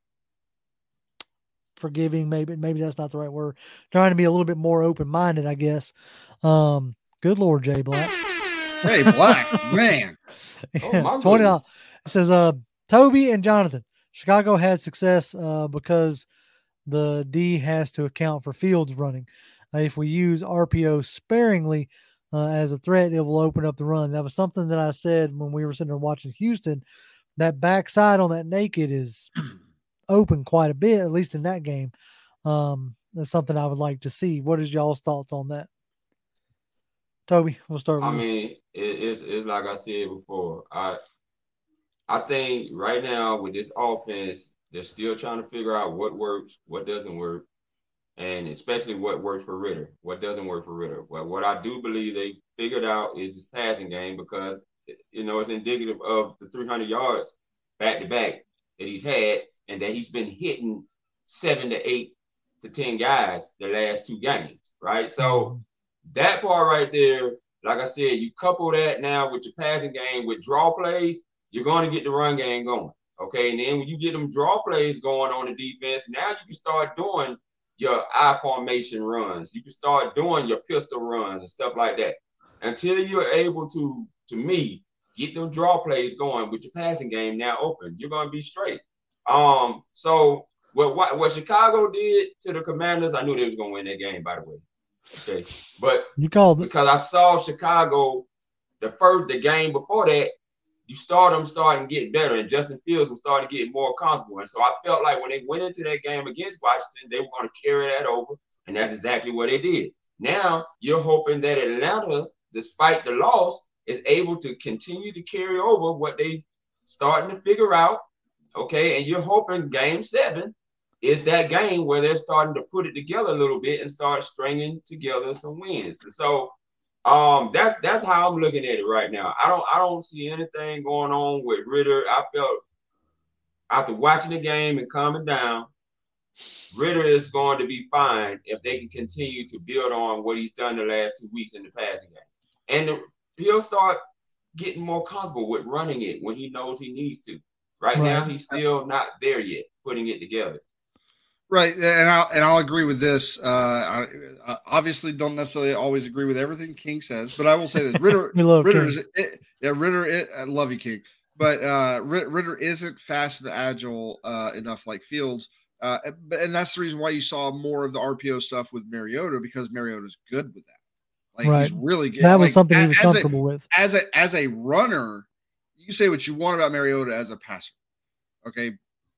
forgiving. Maybe, maybe that's not the right word. Trying to be a little bit more open minded, I guess. Um, good Lord, Jay Black. Jay Black, man. Oh my twenty dollars. goodness. It says, uh, Toby and Jonathan, Chicago had success uh, because the D has to account for Fields running. Uh, if we use R P O sparingly uh, as a threat, it will open up the run. That was something that I said when we were sitting there watching Houston. That backside on that naked is open quite a bit, at least in that game. Um, that's something I would like to see. What is y'all's thoughts on that? Toby, we'll start with I you. mean, it, it's it's like I said before. I I think right now with this offense, they're still trying to figure out what works, what doesn't work, and especially what works for Ridder, what doesn't work for Ridder. Well, what I do believe they figured out is his passing game because you know it's indicative of the three hundred yards back to back that he's had, and that he's been hitting seven to eight to ten guys the last two games, right? So Mm-hmm. that part right there, like I said, you couple that now with your passing game with draw plays, you're going to get the run game going. Okay. And then when you get them draw plays going on the defense, now you can start doing your I formation runs. You can start doing your pistol runs and stuff like that. Until you're able to, to me, get them draw plays going with your passing game now open, you're going to be straight. Um, so what, what what Chicago did to the Commanders, I knew they was going to win that game, by the way. Okay. But you called it. Because I saw Chicago the first the game before that, you saw them starting to get better, and Justin Fields was starting to get more comfortable. And so I felt like when they went into that game against Washington, they were going to carry that over, and that's exactly what they did. Now you're hoping that Atlanta, despite the loss, is able to continue to carry over what they starting to figure out. Okay, and you're hoping game seven is that game where they're starting to put it together a little bit and start stringing together some wins. And so um, that's that's how I'm looking at it right now. I don't I don't see anything going on with Ridder. I felt after watching the game and calming down, Ridder is going to be fine if they can continue to build on what he's done the last two weeks in the passing game. And the, he'll start getting more comfortable with running it when he knows he needs to. Right, right now, he's still not there yet, putting it together. Right, and I'll and I'll agree with this. Uh, I, I obviously don't necessarily always agree with everything King says, but I will say this: Ridder, Ridder, is, it, yeah, Ridder, it, I love you, King, but uh, Ridder isn't fast and agile uh, enough like Fields, uh, and that's the reason why you saw more of the R P O stuff with Mariota because Mariota's good with that. Like right. he's really good. That was like, something he was comfortable a, with. As a as a runner, you can say what you want about Mariota as a passer, okay,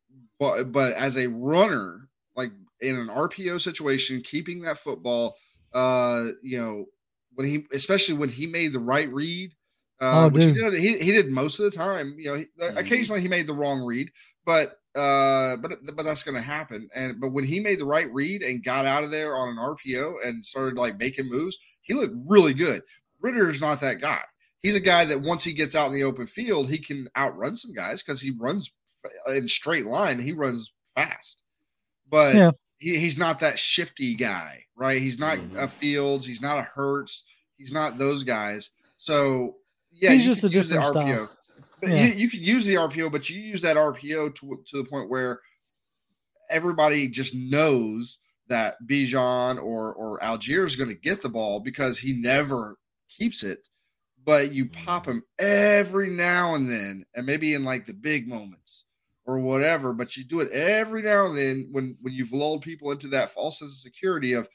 but but as a runner. Like in an R P O situation, keeping that football, uh, you know, when he, especially when he made the right read, uh, oh, which he did, he, he did most of the time. You know, he, mm-hmm. occasionally he made the wrong read, but uh, but but that's going to happen. And but when he made the right read and got out of there on an R P O and started like making moves, he looked really good. Ridder is not that guy. He's a guy that once he gets out in the open field, he can outrun some guys because he runs in straight line. He runs fast. but Yeah. he, he's not that shifty guy, right? He's not Mhm. a Fields. He's not a Hurts. He's not those guys. So yeah, He's you just could a use the different R P O. style. But Yeah. you, you could use the R P O, but you use that R P O to, to the point where everybody just knows that Bijan or or Algier is going to get the ball because he never keeps it. But you pop him every now and then, and maybe in like the big moments or whatever. But you do it every now and then when when you've lulled people into that false sense of security of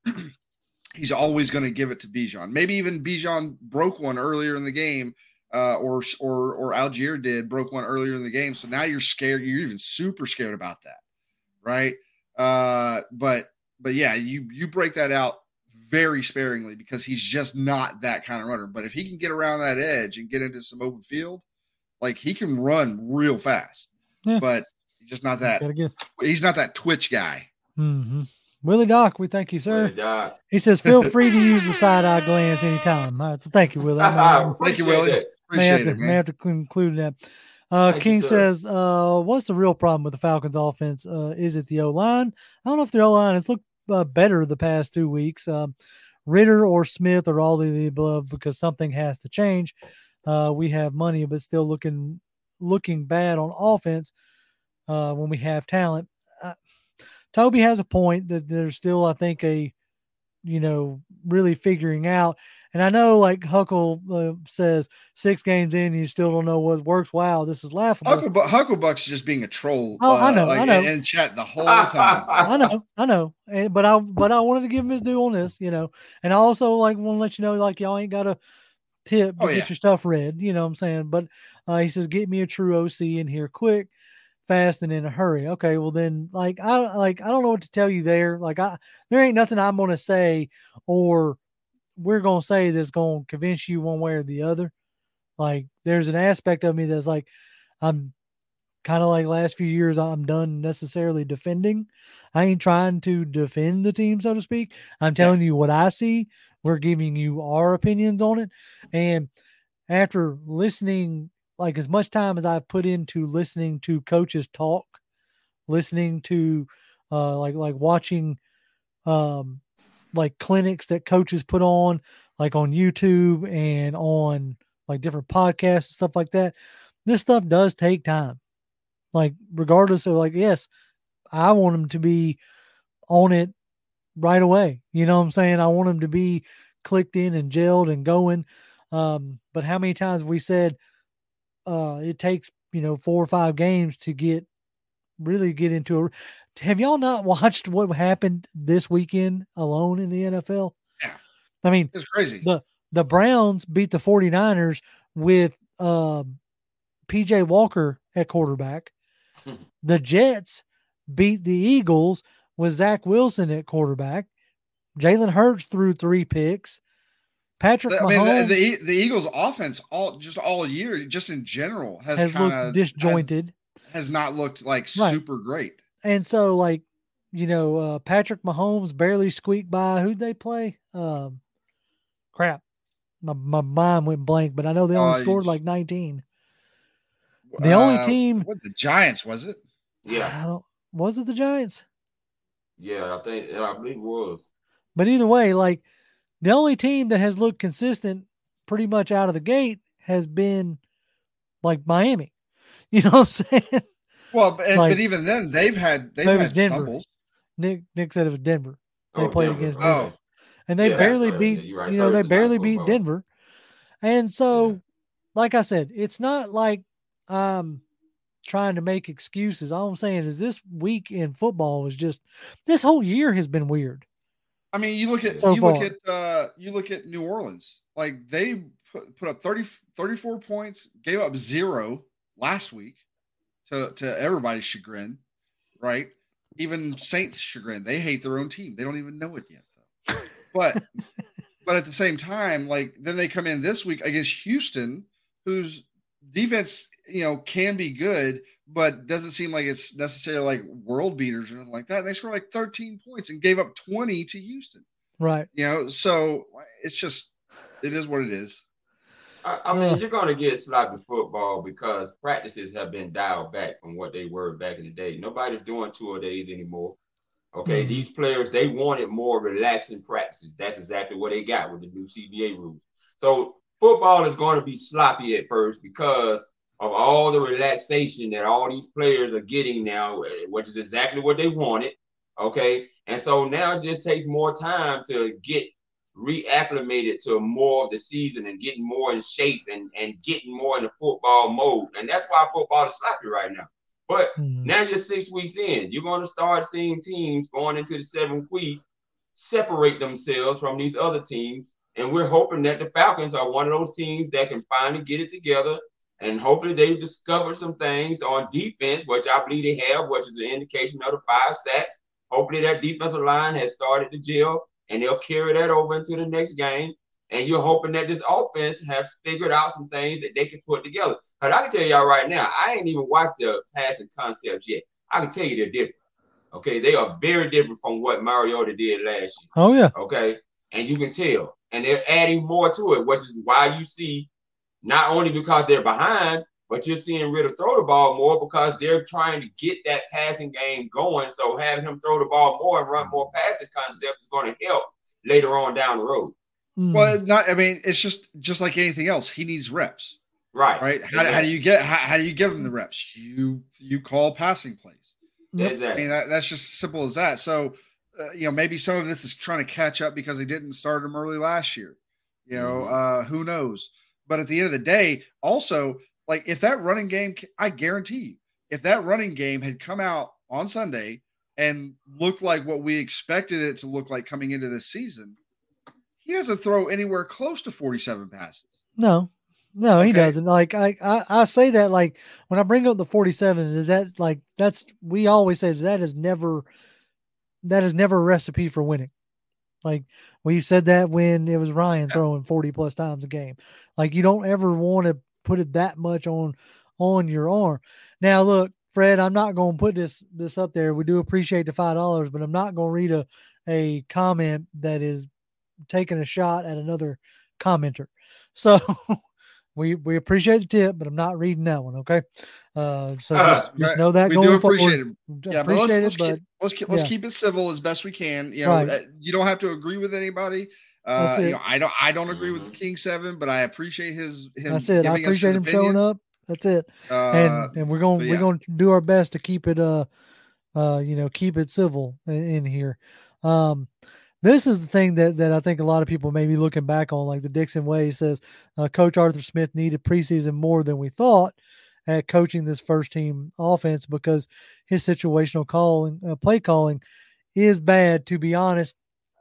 he's always going to give it to Bijan. Maybe even Bijan broke one earlier in the game. Uh, or or or Algier did broke one earlier in the game, so now you're scared. You're even super scared about that, right? Uh, but but yeah, you you break that out very sparingly because he's just not that kind of runner. But if he can get around that edge and get into some open field, like he can run real fast. Yeah. But he's just not that. Gotta get. He's not that twitch guy. Mm-hmm. Willie Doc, we thank you, sir. Willie Doc. He says, feel free to use the side eye glance anytime. All right, so thank you, Willie. I mean, Thank you, Willie. That. may have Appreciate to it, may man. have to conclude that. Uh, Thank King you, sir. says, uh, what's the real problem with the Falcons offense? Uh, is it the O line? I don't know if the O line has looked uh, better the past two weeks. Um, Ritter or Smith or all of the above because something has to change. Uh, we have money, but still looking looking bad on offense uh, when we have talent. Uh, Toby has a point that there's still, I think, a you know, really figuring out. And I know, like Huckle uh, says, six games in, you still don't know what works. Wow, this is laughable. Hucklebuck, Hucklebuck's just being a troll. Oh, uh, I know, like, I know. In, in chat the whole time. I know, I know. And, but I, but I wanted to give him his due on this, you know. And I also like want to let you know, like y'all ain't got to tip to Oh, get yeah. your stuff read. You know what I'm saying? But uh, he says, get me a true O C in here quick, fast, and in a hurry. Okay, well then, like I like I don't know what to tell you there. Like I, there ain't nothing I'm gonna say or we're gonna say that's gonna convince you one way or the other. Like there's an aspect of me that's like I'm kind of like last few years I'm done necessarily defending. I ain't trying to defend the team, so to speak. I'm telling you what I see. We're giving you our opinions on it. And after listening, like as much time as I've put into listening to coaches talk, listening to uh like like watching um like clinics that coaches put on, like on YouTube and on like different podcasts and stuff like that. This stuff does take time. Like, regardless of like, yes, I want them to be on it right away. You know what I'm saying? I want them to be clicked in and gelled and going. Um, but how many times have we said uh, it takes, you know, four or five games to get really get into a. Have y'all not watched what happened this weekend alone in the N F L? Yeah. I mean, It's crazy. The the Browns beat the 49ers with um, P J Walker at quarterback. The Jets beat the Eagles with Zach Wilson at quarterback. Jalen Hurts threw three picks. Patrick I Mahomes mean, the, the the Eagles' offense all just all year, just in general, has, has kind looked of disjointed. Has, has not looked like Right. super great. And so, like, you know, uh, Patrick Mahomes barely squeaked by. Who'd they play? Um, crap. My, my mind went blank, but I know they only Uh, scored like nineteen. The uh, only team. What, the Giants, was it? Yeah. I don't, was it the Giants? Yeah, I think, I believe it was. But either way, like, the only team that has looked consistent pretty much out of the gate has been like Miami. You know what I'm saying? Well, but, Like, but even then, they've had they've it was had Denver. stumbles. Nick Nick said it was Denver. They Oh, played Denver. against Denver. Oh, And they Yeah, barely that's right. beat, Yeah, you're right. you know, they Thursday night barely beat football. Denver. And so, Yeah. like I said, it's not like I'm trying to make excuses. All I'm saying is this week in football was just, this whole year has been weird. I mean, you look at So you far. look at uh, you look at New Orleans. Like they put, put up thirty, thirty-four points, gave up zero last week to to everybody's chagrin, right? Even Saints' chagrin. They hate their own team. They don't even know it yet, though. But but at the same time, like then they come in this week against Houston, whose defense, you know, can be good, but doesn't seem like it's necessarily like world beaters or anything like that. And they scored like thirteen points and gave up twenty to Houston. Right. You know, so it's just it is what it is. I, I mean, Uh. you're going to get sloppy football because practices have been dialed back from what they were back in the day. Nobody's doing two a days anymore. Okay, Mhm. these players, they wanted more relaxing practices. That's exactly what they got with the new C B A rules. So football is going to be sloppy at first because of all the relaxation that all these players are getting now, which is exactly what they wanted. Okay, and so now it just takes more time to get reacclimated to more of the season and getting more in shape and, and getting more in the football mode. And that's why football is sloppy right now. But Mhm. now you're six weeks in. You're going to start seeing teams going into the seventh week separate themselves from these other teams. And we're hoping that the Falcons are one of those teams that can finally get it together. And hopefully they've discovered some things on defense, which I believe they have, which is an indication of the five sacks. Hopefully that defensive line has started to gel and they'll carry that over into the next game. And you're hoping that this offense has figured out some things that they can put together. Because I can tell y'all right now, I ain't even watched the passing concepts yet. I can tell you they're different. Okay, they are very different from what Mariota did last year. Oh yeah. Okay, and you can tell. And they're adding more to it, which is why you see not only because they're behind, but you're seeing Ritter throw the ball more because they're trying to get that passing game going. So having him throw the ball more and run more passing concepts is going to help later on down the road. Mhm. Well, not. I mean, it's just just like anything else. He needs reps, Right? right? How, Exactly. how do you get? How, how do you give him the reps? You you call passing plays. Yep. I Exactly. mean, that, that's just as simple as that. So, uh, you know, maybe some of this is trying to catch up because they didn't start him early last year. You know, Mhm. uh, who knows? But at the end of the day, also, like if that running game, I guarantee you, if that running game had come out on Sunday and looked like what we expected it to look like coming into this season, he doesn't throw anywhere close to forty-seven passes. No, no, he Okay. doesn't. Like I, I, I say that like when I bring up the forty-seven, that like that's we always say that, that is never that is never a recipe for winning. Like we said that when it was Ryan Yeah. throwing forty plus times a game. Like you don't ever want to put it that much on on your arm. Now look, Fred, I'm not going to put this this up there. We do appreciate the five dollars, but I'm not going to read a a comment that is taking a shot at another commenter. So we we appreciate the tip, but I'm not reading that one. Okay, uh, so just just Right. know that We going do forward. appreciate it. Yeah, but let's Appreciate let's it, but keep let's keep, let's yeah. keep it civil as best we can. You know, Right. uh, you don't have to agree with anybody. That's Uh, it. you know, I don't I don't agree with Mhm. King Seven, but I appreciate his him That's it. I giving us appreciate his him opinion. showing up. That's it. Uh, and and we're going but we're yeah. going to do our best to keep it uh uh you know keep it civil in, in here. Um, this is the thing that that I think a lot of people may be looking back on, like the Dixon way says, uh, Coach Arthur Smith needed preseason more than we thought at coaching this first team offense because his situational calling, uh, play calling, is bad. To be honest,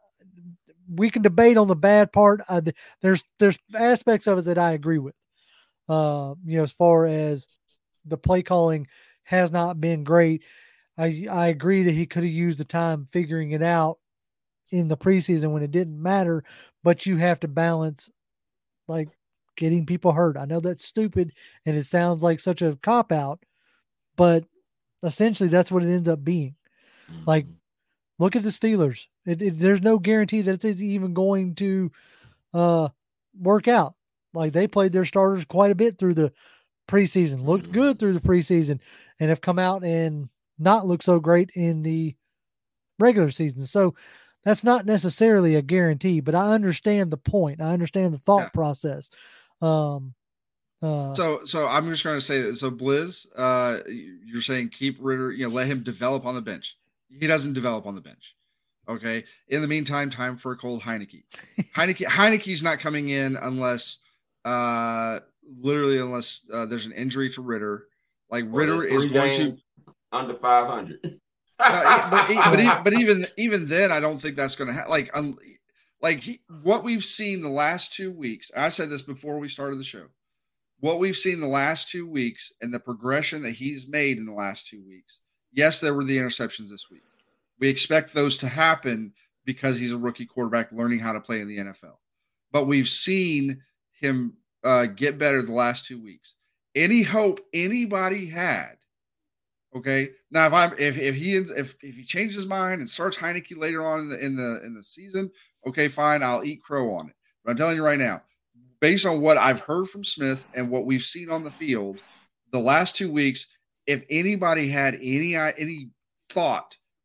we can debate on the bad part. Uh, there's there's aspects of it that I agree with. Uh, you know, as far as the play calling has not been great. I I agree that he could have used the time figuring it out in the preseason when it didn't matter, but you have to balance like getting people hurt. I know that's stupid and it sounds like such a cop out, but essentially that's what it ends up being. Mhm. Like, look at the Steelers. It, it, there's no guarantee that it's even going to uh, work out. Like they played their starters quite a bit through the preseason, looked Mhm. good through the preseason, and have come out and not look so great in the regular season. So that's not necessarily a guarantee, but I understand the point. I understand the thought Yeah. process. Um, uh, So, so I'm just going to say that. So, Blizz, uh, you're saying keep Ritter, you know, let him develop on the bench. He doesn't develop on the bench. Okay. In the meantime, time for a cold Heineke. Heineke, Heineke's not coming in unless, uh, literally, unless uh, there's an injury to Ritter. Like Or Ritter they're is three going to. games under five hundred. No, but but, e- but even even then, I don't think that's going to happen. Like, um, like he, what we've seen the last two weeks. I said this before we started the show. What we've seen the last two weeks and the progression that he's made in the last two weeks. Yes, there were the interceptions this week. We expect those to happen because he's a rookie quarterback learning how to play in the N F L. But we've seen him uh, get better the last two weeks. Any hope anybody had. Okay. Now, if I'm if if he ends, if if he changes his mind and starts Heineke later on in the in the in the season, okay, fine, I'll eat crow on it. But I'm telling you right now, based on what I've heard from Smith and what we've seen on the field, the last two weeks, if anybody had any any thought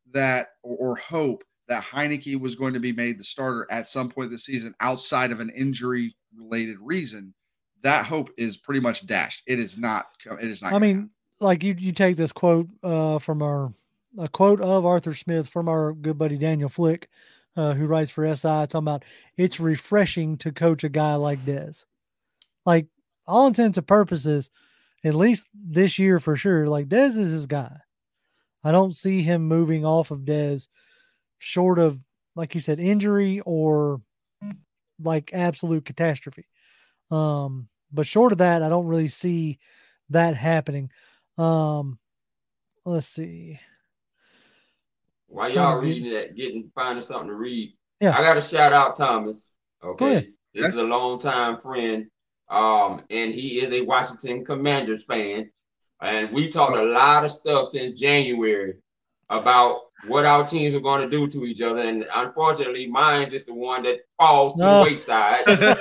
that or, or hope that Heinicke was going to be made the starter at some point this season outside of an injury-related reason, that hope is pretty much dashed. It is not. It is not. I mean, happen. like you, you take this quote uh, from our a quote of Arthur Smith from our good buddy Daniel Flick, uh, who writes for S I, talking about it's refreshing to coach a guy like Dez. Like, all intents and purposes, at least this year for sure, like Dez is his guy. I don't see him moving off of Dez short of, like you said, injury or like absolute catastrophe. Um, but short of that, I don't really see that happening. Um, let's see. While y'all reading that, getting finding something to read, yeah, I got to shout out Thomas. Okay, this okay. is a longtime friend, um, and he is a Washington Commanders fan, and we talked a lot of stuff since January about what our teams are going to do to each other, and unfortunately, mine's is the one that falls to no. the wayside.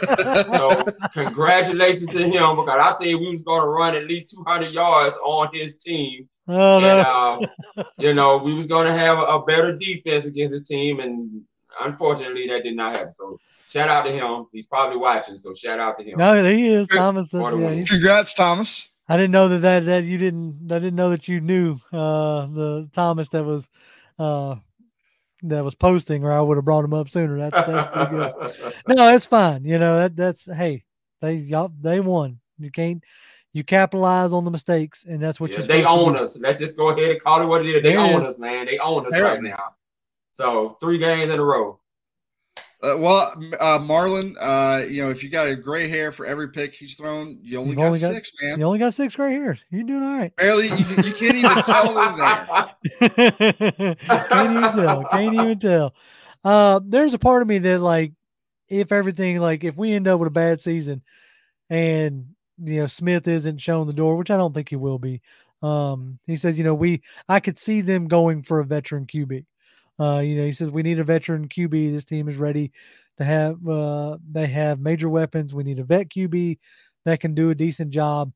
So, congratulations to him, because I said we was going to run at least two hundred yards on his team. Oh, and, no. uh, you know, we was going to have a better defense against his team, and unfortunately, that did not happen. So, shout out to him. He's probably watching, so shout out to him. No, he is, Thomas. Uh, yeah, Congrats, Thomas. I didn't know that, that that you didn't. I didn't know that you knew uh, the Thomas that was uh, that was posting, or I would have brought him up sooner. That's that's pretty good. No, that's fine. You know that that's hey, they y'all they won. You can't you capitalize on the mistakes, and that's what yeah, you. They own us. Let's just go ahead and call it what it is. They there own is. us, man. They own us there right now. So three games in a row. Uh, well, uh, Marlon, uh, you know, if you got a gray hair for every pick he's thrown, you only, got, only got six, man. You only got six gray hairs. You're doing all right. Barely, you, you can't even tell they're there. Can't even tell. Can't even tell. Uh, there's a part of me that, like, if everything, like, if we end up with a bad season and, you know, Smith isn't shown the door, which I don't think he will be. Um, he says, you know, we, I could see them going for a veteran Q B. Uh, you know, he says we need a veteran Q B. This team is ready to have. Uh, they have major weapons. We need a vet Q B that can do a decent job.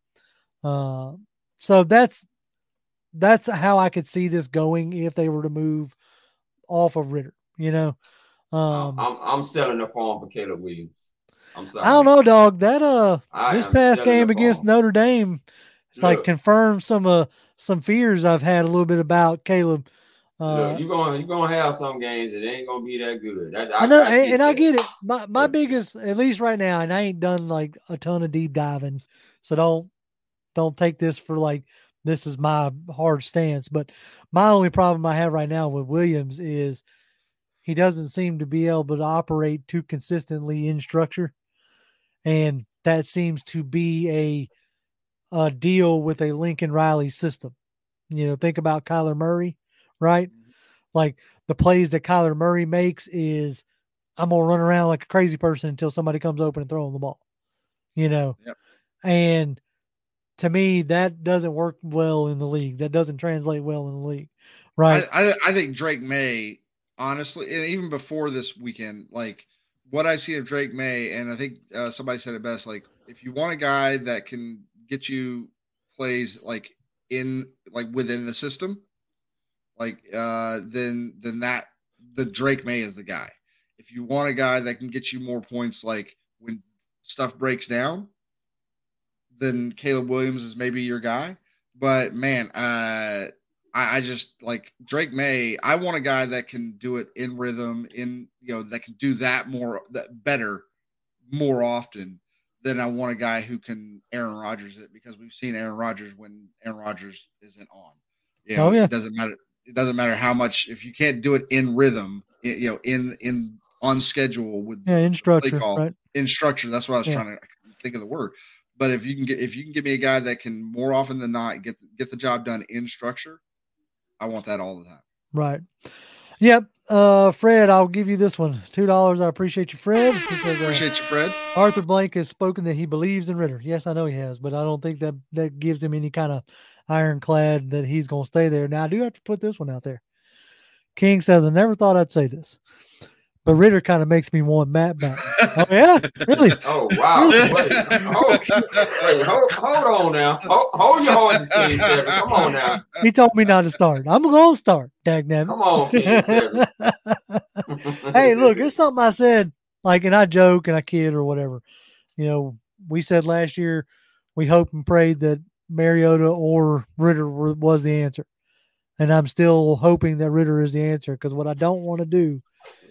Uh, so that's that's how I could see this going if they were to move off of Ridder. You know, um, I'm I'm selling the farm for Caleb Williams. I'm sorry. I don't know, dog. That uh, I this past game against farm. Notre Dame, Look, like confirmed some uh some fears I've had a little bit about Caleb. Uh, Look, you're going you're gonna have some games that ain't gonna be that good. That, I, I know, I and, and that. I get it. My my biggest, at least right now, and I ain't done like a ton of deep diving, so don't don't take this for like this is my hard stance. But my only problem I have right now with Williams is he doesn't seem to be able to operate too consistently in structure, and that seems to be a a deal with a Lincoln Riley system. You know, think about Kyler Murray. Right? Like the plays that Kyler Murray makes is I'm going to run around like a crazy person until somebody comes open and throw him the ball, you know? Yep. And to me, that doesn't work well in the league. That doesn't translate well in the league. Right. I, I, I think Drake May, honestly, and even before this weekend, like what I've seen of Drake May, and I think uh, somebody said it best, like if you want a guy that can get you plays like in, like within the system, Like, uh, then, then that the Drake May is the guy. If you want a guy that can get you more points, like when stuff breaks down, then Caleb Williams is maybe your guy. But man, uh, I, I just like Drake May. I want a guy that can do it in rhythm, in you know, that can do that more, that better, more often than I want a guy who can Aaron Rodgers it, because we've seen Aaron Rodgers when Aaron Rodgers isn't on. You know, oh yeah, it doesn't matter. It doesn't matter how much, if you can't do it in rhythm, you know, in, in on schedule with yeah, in structure, call, right? In structure. That's what I was yeah. trying to think of the word. But if you can get, if you can give me a guy that can more often than not get, get the job done in structure, I want that all the time. Right. Yep. Uh, Fred, I'll give you this one. two dollars. I appreciate you, Fred. Says, uh, appreciate you, Fred. Arthur Blank has spoken that he believes in Ridder. Yes, I know he has, but I don't think that that gives him any kind of ironclad that he's going to stay there. Now, I do have to put this one out there. King says, I never thought I'd say this, But Ritter kind of makes me want Matt back. Oh yeah, really? Oh wow! Wait, hold, wait, hold, hold on now. Hold, hold your horses, King Seven. Come on now. He told me not to start. I'm gonna start. Dagnabbit. Come on, King Seven. Hey, look, it's something I said. Like, and I joke and I kid or whatever. You know, we said last year we hoped and prayed that Mariota or Ritter were, was the answer, and I'm still hoping that Ritter is the answer because what I don't want to do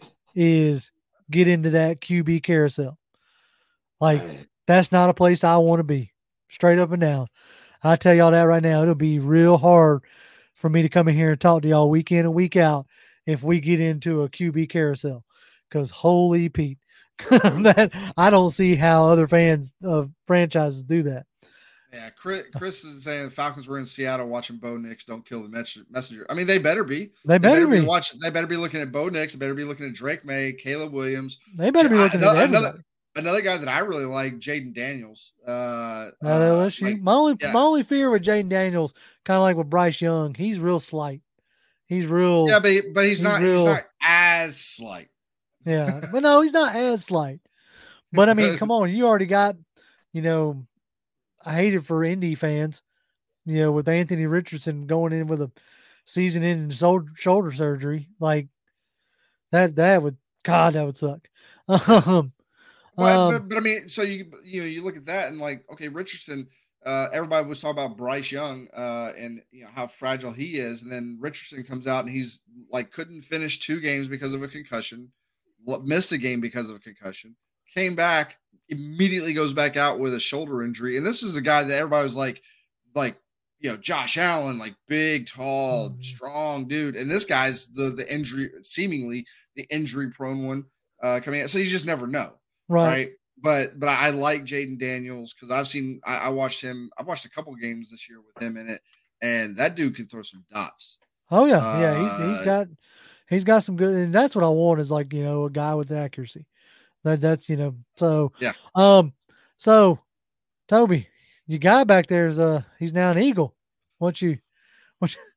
is get into that Q B carousel. Like, that's not a place I want to be, straight up and down. I tell y'all that right now. It'll be real hard for me to come in here and talk to y'all week in and week out if we get into a Q B carousel. Because holy Pete, that I don't see how other fans of franchises do that. Yeah, Chris, Chris is saying the Falcons were in Seattle watching Bo Nix. Don't kill the messenger. I mean, they better be. They better, they better be. be watching. They better be looking at Bo Nix. They better be looking at Drake May, Caleb Williams. They better be looking I, at another, another another guy that I really like, Jaden Daniels. Uh, uh, uh, like, my only yeah. my only fear with Jaden Daniels, kind of like with Bryce Young, he's real slight. He's real. Yeah, but he, but he's, he's not. Real, he's not as slight. Yeah, but no, he's not as slight. But I mean, come on, you already got, you know. I hate it for Indy fans, you know, with Anthony Richardson going in with a season-ending shoulder surgery. Like, that, that would, God, that would suck. Um, well, um, but, but I mean, so you, you know, you look at that and like, okay, Richardson, uh, everybody was talking about Bryce Young uh, and you know, how fragile he is. And then Richardson comes out and he's like, couldn't finish two games because of a concussion, missed a game because of a concussion, came back, immediately goes back out with a shoulder injury. And this is a guy that everybody was like, like, you know, Josh Allen, like big, tall, mm-hmm. strong dude. And this guy's the, the injury, seemingly the injury prone one uh, coming out. So you just never know. Right. right? But, but I, I like Jaden Daniels because I've seen, I, I watched him, I've watched a couple games this year with him in it. And that dude can throw some dots. Oh yeah. Uh, yeah. He's, he's got, he's got some good, and that's what I want is like, you know, a guy with accuracy. That that's you know so yeah um so Toby, your guy back there is uh he's now an Eagle. What you what you,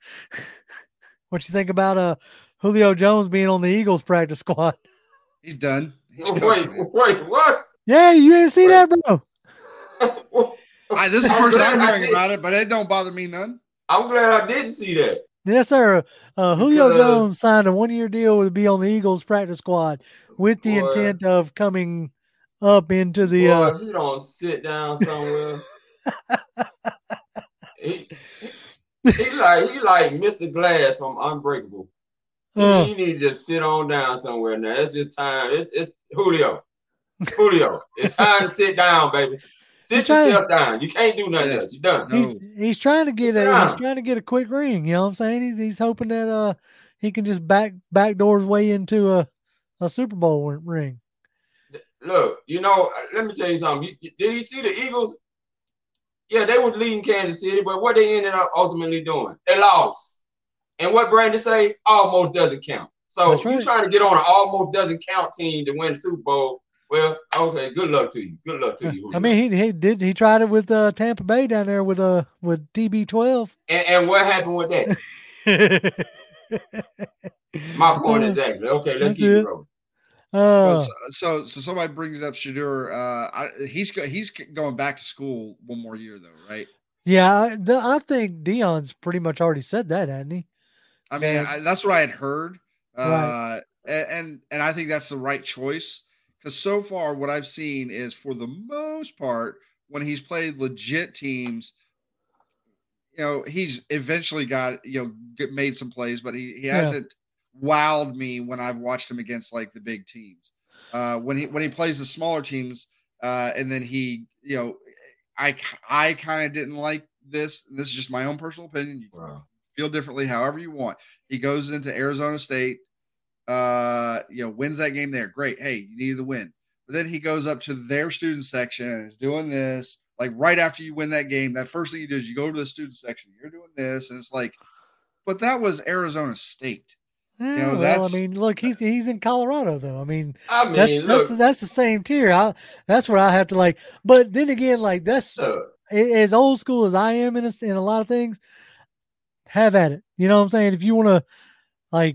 what you think about uh Julio Jones being on the Eagles practice squad? He's done. He's oh, wait, wait, what? Yeah, you didn't see wait. that, bro. I, this is the first time I'm hearing about it, but it don't bother me none. I'm glad I didn't see that. Yes, sir. Uh, Julio because... Jones signed a one-year deal to be on the Eagles practice squad with the Boy. intent of coming up into the. Boy, uh, he don't sit down somewhere. he, he, he like he like Mister Glass from Unbreakable. Uh, he need to just sit on down somewhere now. It's just time. It, it's Julio. Julio, it's time to sit down, baby. Sit yourself down. You can't do nothing else. You're done. No. He's, he's trying to get a he's trying to get a quick ring. You know what I'm saying? He's, he's hoping that uh he can just back backdoor his way into a, a Super Bowl ring. Look, you know, let me tell you something. Did he see the Eagles? Yeah, they were leading Kansas City, but what they ended up ultimately doing, they lost. And what Brandon say, almost doesn't count. So right. You're trying to get on an almost doesn't count team to win the Super Bowl. Well, okay. Good luck to you. Good luck to you. I mean, he he did he tried it with uh, Tampa Bay down there with uh with T B twelve. And, and what happened with that? My point uh, exactly. Okay, let's keep it rolling. Uh, so, so so somebody brings up Shedeur. Uh, I, he's he's going back to school one more year though, right? Yeah, I, the, I think Deion's pretty much already said that, hasn't he? I mean, I, that's what I had heard, uh, right. and and I think that's the right choice. Because so far, what I've seen is, for the most part, when he's played legit teams, you know, he's eventually got, you know, get, made some plays, but he, he hasn't yeah. wowed me when I've watched him against like the big teams. Uh, when he when he plays the smaller teams, uh, and then he, you know, I I kind of didn't like this. This is just my own personal opinion. You can wow. feel differently, however you want. He goes into Arizona State. Uh, you know, wins that game there. Great. Hey, you needed the win. But then he goes up to their student section and is doing this. Like right after you win that game, that first thing you do is you go to the student section. You're doing this, and it's like, but that was Arizona State. Yeah, you know, well, that's. I mean, look, he's he's in Colorado though. I mean, I mean, that's look, that's, that's the same tier. I, that's where I have to like. But then again, like that's uh, as old school as I am in a, in a lot of things. Have at it. You know what I'm saying? If you want to, like.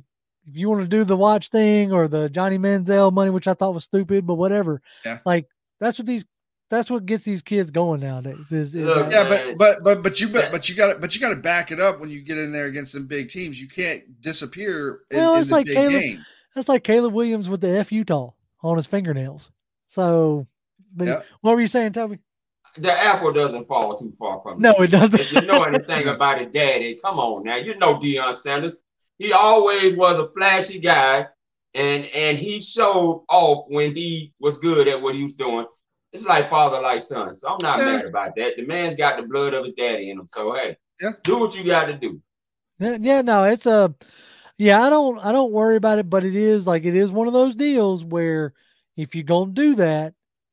if you want to do the watch thing or the Johnny Manziel money, which I thought was stupid, but whatever. Yeah. Like that's what these that's what gets these kids going nowadays. Is, is Look, that, Yeah, man. but but but but you but, but you got but you got to back it up when you get in there against some big teams. You can't disappear in, Well, in it's the like big Caleb- game. that's like Caleb Williams with the F Utah on his fingernails. So, but Yeah. what were you saying, Toby? The apple doesn't fall too far from No, the it tree. doesn't. If you know anything Yeah. about his daddy, come on now. You know Deion Sanders. He always was a flashy guy, and and he showed off when he was good at what he was doing. It's like father, like son. So I'm not Yeah. mad about that. The man's got the blood of his daddy in him. So hey, Yeah. do what you got to do. Yeah, yeah, no, it's a yeah, I don't I don't worry about it, but it is like it is one of those deals where if you're gonna do that,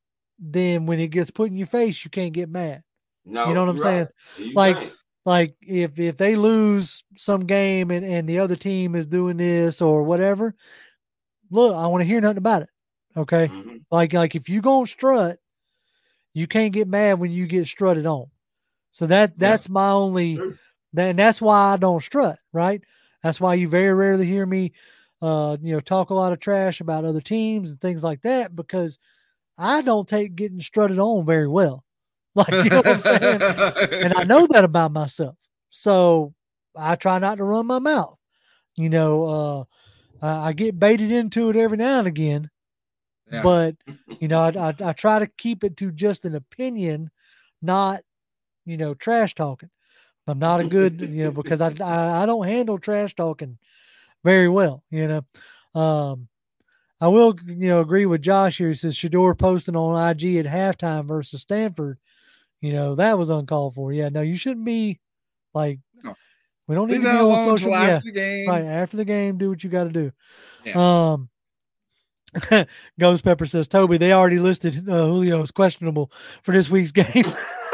then when it gets put in your face, you can't get mad. No, You know what I'm you're saying? right. You Like- can't. Like if if they lose some game and, and the other team is doing this or whatever, look, I want to hear nothing about it. Okay. Mhm. Like like if you gonna strut, you can't get mad when you get strutted on. So that that's my only Sure. that, and that's why I don't strut, right? That's why you very rarely hear me uh you know talk a lot of trash about other teams and things like that, because I don't take getting strutted on very well. Like, you know what I'm saying? And I know that about myself. So I try not to run my mouth. You know, uh I, I get baited into it every now and again. Yeah. But you know, I, I I try to keep it to just an opinion, not you know trash talking. I'm not a good you know because I, I I don't handle trash talking very well. You know, um, I will you know agree with Josh here. He says Shador posting on I G at halftime versus Stanford. You know that was uncalled for. Yeah, no, you shouldn't be like No. we don't need Leave to that be on alone social until media. after the game. Right after the game, do what you got to do. Yeah. Um, Ghost Pepper says, Toby, they already listed uh, Julio as questionable for this week's game.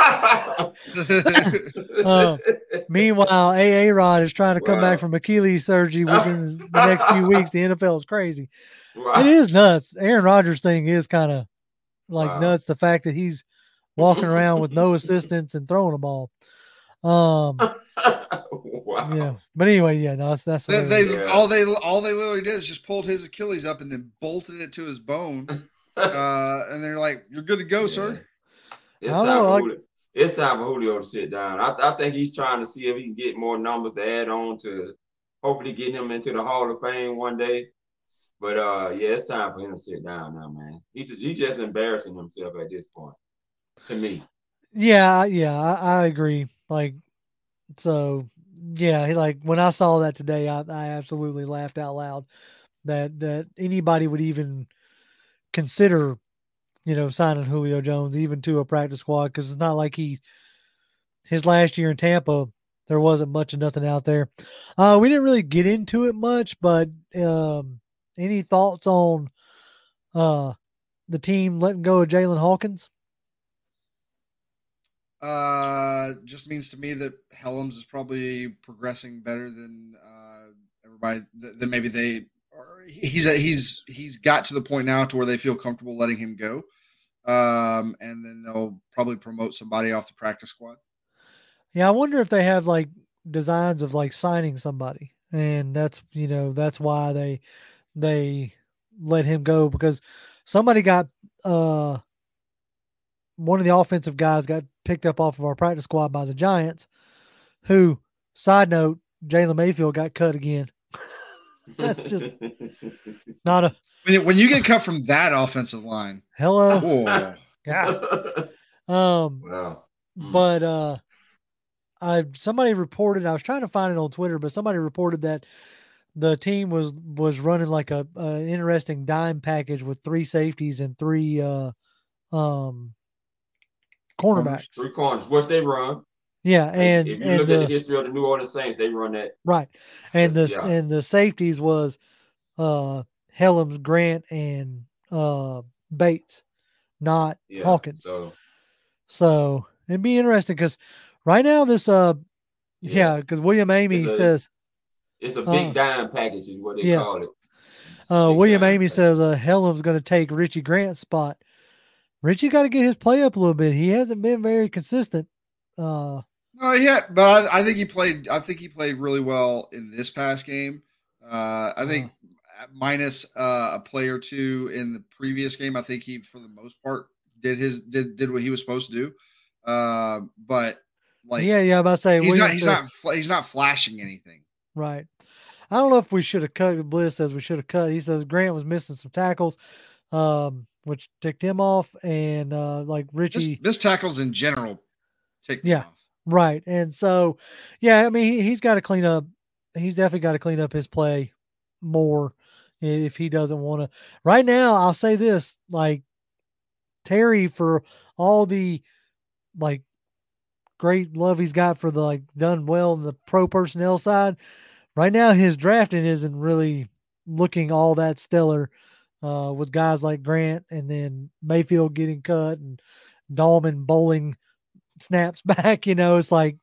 Uh, Meanwhile, A A Rod is trying to come Wow. back from Achilles surgery within the next few weeks. The N F L is crazy. Wow. It is nuts. Aaron Rodgers thing is kind of like Wow. nuts. The fact that he's walking around with no assistance and throwing a ball. Um, Wow. yeah. But anyway, yeah, no, that's that's They, they Yeah. all they all they literally did is just pulled his Achilles up and then bolted it to his bone. Uh, and they're like, "You're good to go, Yeah. sir." It's I don't time, know, for like- Julio. It's time for Julio to sit down. I, I think he's trying to see if he can get more numbers to add on to hopefully get him into the Hall of Fame one day. But uh, yeah, it's time for him to sit down now, man. He's he's just embarrassing himself at this point, to me. Yeah, yeah, I, I agree. Like, so yeah, he- like when I saw that today, I, I absolutely laughed out loud that that anybody would even consider, you know, signing Julio Jones even to a practice squad, because it's not like he his last year in Tampa there wasn't much of nothing out there. Uh, we didn't really get into it much, but um, any thoughts on uh the team letting go of Jalen Hawkins? Uh, just means to me that Helms is probably progressing better than uh, everybody. th- Than maybe they. Or he's a, he's he's got to the point now to where they feel comfortable letting him go, um, and then they'll probably promote somebody off the practice squad. Yeah, I wonder if they have like designs of like signing somebody, and that's you know that's why they they let him go, because somebody got uh one of the offensive guys got picked up off of our practice squad by the Giants, who, side note, Jalen Mayfield got cut again. That's just not a When you, when you get cut from that offensive line, hello. oh, God. Um, Wow. Mm. but uh, I somebody reported. I was trying to find it on Twitter, but somebody reported that the team was was running like a, a interesting dime package with three safeties and three uh, um, cornerbacks. Three corners, which they run. Yeah, and if you and look the, at the history of the New Orleans Saints, they run that. right, and the Yeah. and the safeties was uh, Helms, Grant, and uh, Bates, not Yeah. Hawkins. So So it'd be interesting because right now this uh yeah because William Amy It's a- says it's a big Uh, dime package, is what they yeah. call it. It's a uh big William dime Amy package. says uh Helm's going to take Richie Grant's spot. Richie got to get his play up a little bit. He hasn't been very consistent. Uh no, yeah, but I, I think he played. I think he played really well in this past game. Uh, I think uh, minus uh, a play or two in the previous game, I think he, for the most part, did his did did what he was supposed to do. Uh, but like, yeah, yeah, I'm about to say he's Williams not he's said- not he's not flashing anything. right. I don't know if we should have cut. Bliss says we should have cut. He says Grant was missing some tackles, um, which ticked him off, and uh, like Richie, This, this tackles in general ticked me Yeah. off. right. And so, yeah, I mean, he, he's got to clean up. He's definitely got to clean up his play more if he doesn't want to. Right now, I'll say this: like Terry, for all the like great love he's got for the like done well in the pro personnel side. Right now, his drafting isn't really looking all that stellar uh, with guys like Grant and then Mayfield getting cut and Dahlman bowling snaps back. You know, it's like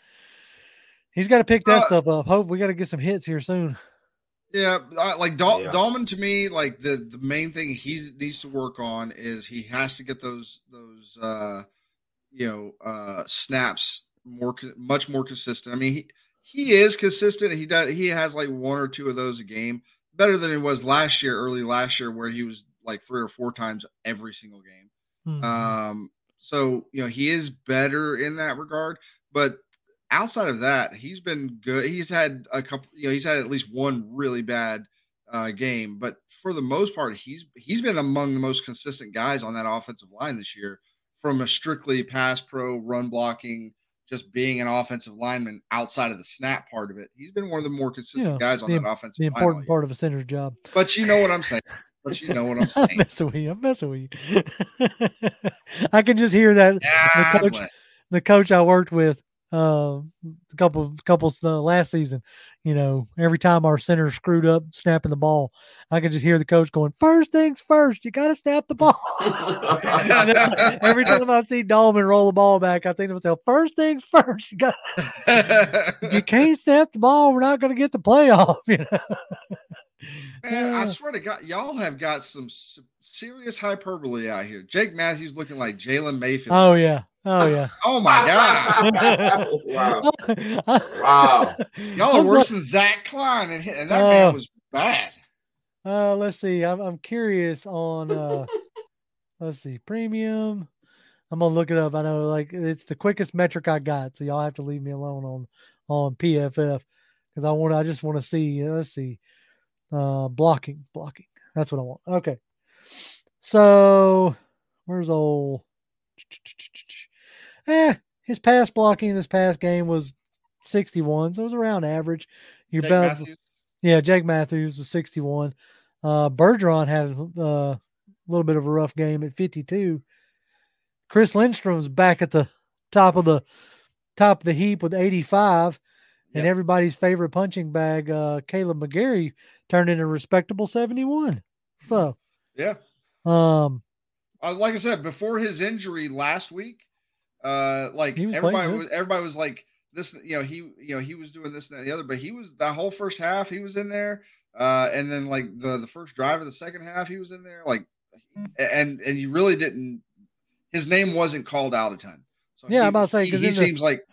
he's got to pick that Uh, stuff up. Hope we got to get some hits here soon. Yeah, uh, like Dal- Yeah. Dahlman to me, like the the main thing he needs to work on is he has to get those those uh, you know uh, snaps more co- much more consistent. I mean, he he is consistent. He does he has like one or two of those a game, better than it was last year, early last year, where he was like three or four times every single game. Mhm. Um, so you know he is better in that regard, but outside of that, he's been good. He's had a couple, you know, he's had at least one really bad uh, game, but for the most part, he's he's been among the most consistent guys on that offensive line this year, from a strictly pass pro, run blocking, just being an offensive lineman outside of the snap part of it. He's been one of the more consistent Yeah, guys on the- that offensive the line all important year. part of a center's job. But you know what I'm saying. But you know what I'm I'm saying. messing with you. I'm messing with you. I can just hear that Yeah, the coach, but- the coach I worked with uh, a couple couples uh, last season. You know, every time our center screwed up snapping the ball, I could just hear the coach going, "First things first, you got to snap the ball." And then every time I see Dahlman roll the ball back, I think to myself, "First things first, you got. If you can't snap the ball, we're not going to get the playoff." You know. Man, I Yeah. swear to God, y'all have got some s- serious hyperbole out here. Jake Matthews looking like Jalen Mayfield. Oh yeah. Oh yeah. Oh my God. Wow. Wow. Y'all are I'm worse than Zach Klein, and, and that Oh. man was bad. Uh, let's see. I'm I'm curious on uh, let's see, premium. I'm gonna look it up. I know like it's the quickest metric I got, so y'all have to leave me alone on on P F F because I want I just want to see. uh, Let's see, uh, blocking, blocking. That's what I want. Okay. So where's old? Eh, his pass blocking in this past game was sixty-one, so it was around average. Your Jake best, Matthews. yeah, Jake Matthews was sixty-one. Uh, Bergeron had uh, a little bit of a rough game at fifty-two. Chris Lindstrom's back at the top of the top of the heap with eighty-five, and Yep. everybody's favorite punching bag, uh, Caleb McGarry, turned in a respectable seventy-one. So, Yeah. um, Uh, like I said, before his injury last week, uh, like He was playing everybody good. was, everybody was like this, you know, he, you know, he was doing this and that and the other, but he was that whole first half, he was in there. Uh, and then like the, the first drive of the second half, he was in there, like, and, and you really didn't, his name wasn't called out a ton. So Yeah, he, I'm about to say, he, 'cause he in the- seems like,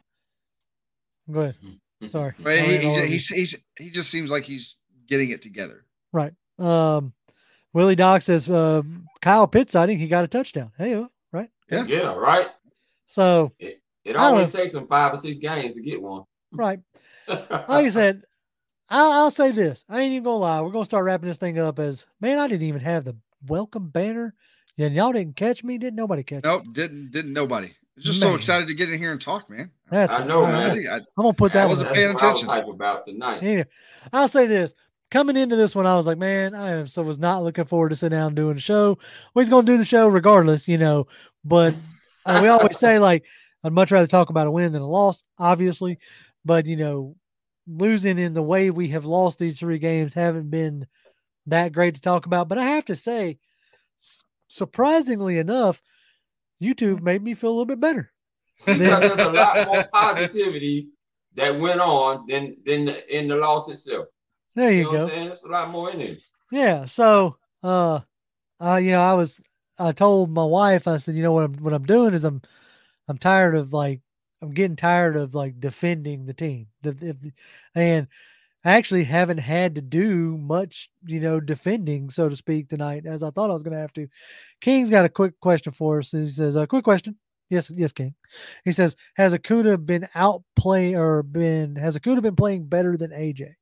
go ahead. Sorry. but I he, ran all he's, over you. he's, he's, he just seems like he's getting it together. Right. Um, Willie Doc says uh, Kyle Pitts, I think he got a touchdown. Hey, uh, right? Yeah. Yeah, right. So, It I always don't- takes them five or six games to get one. right. Like I said, I'll, I'll say this. I ain't even gonna lie. We're gonna start wrapping this thing up as man. I didn't even have the welcome banner, and y'all didn't catch me. Didn't nobody catch me? Nope. Didn't, didn't nobody. Just so Man. excited to get in here and talk, man. That's I know, right. man. I think I- I'm gonna put that I one. wasn't up. paying That's what I was attention. hype about tonight. Anyway, I'll say this. Coming into this one, I was like, man, I am, so was not looking forward to sitting down and doing the show. We're going to do the show regardless, you know. But uh, we always say, like, I'd much rather talk about a win than a loss, obviously. But, you know, losing in the way we have lost these three games haven't been that great to talk about. But I have to say, s- surprisingly enough, YouTube made me feel a little bit better. Because there's a lot more positivity that went on than than the, in the loss itself. There you, You know go. what I'm saying? There's a lot more in it. Yeah. So, uh, uh, you know, I was, I told my wife, I said, you know what I'm, what I'm doing is I'm, I'm tired of like, I'm getting tired of like defending the team. The- if- And I actually haven't had to do much, you know, defending, so to speak, tonight, as I thought I was going to have to. King's got a quick question for us. He says, a quick question. Yes, yes, King. He says, has Okudah been outplaying or been, has Okudah been playing better than A J?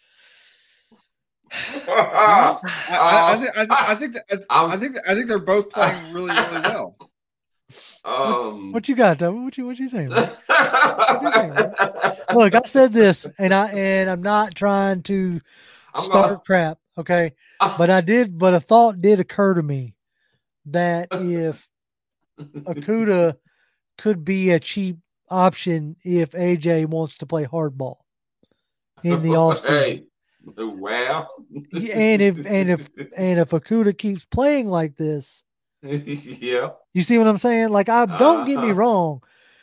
I, I, I, think, I, think, I think that I, I think that, I think they're both playing really, really well. Um, what, what you got, Toby? What you what you think? What you think, Look, I said this, and I and I'm not trying to I'm start gonna, crap, okay? But I did, but a thought did occur to me that if Okudah could be a cheap option if A J wants to play hardball in the offseason. Hey, well, and if and if and if Okudah keeps playing like this, yeah, you see what I'm saying? Like, I don't uh-huh. get me wrong.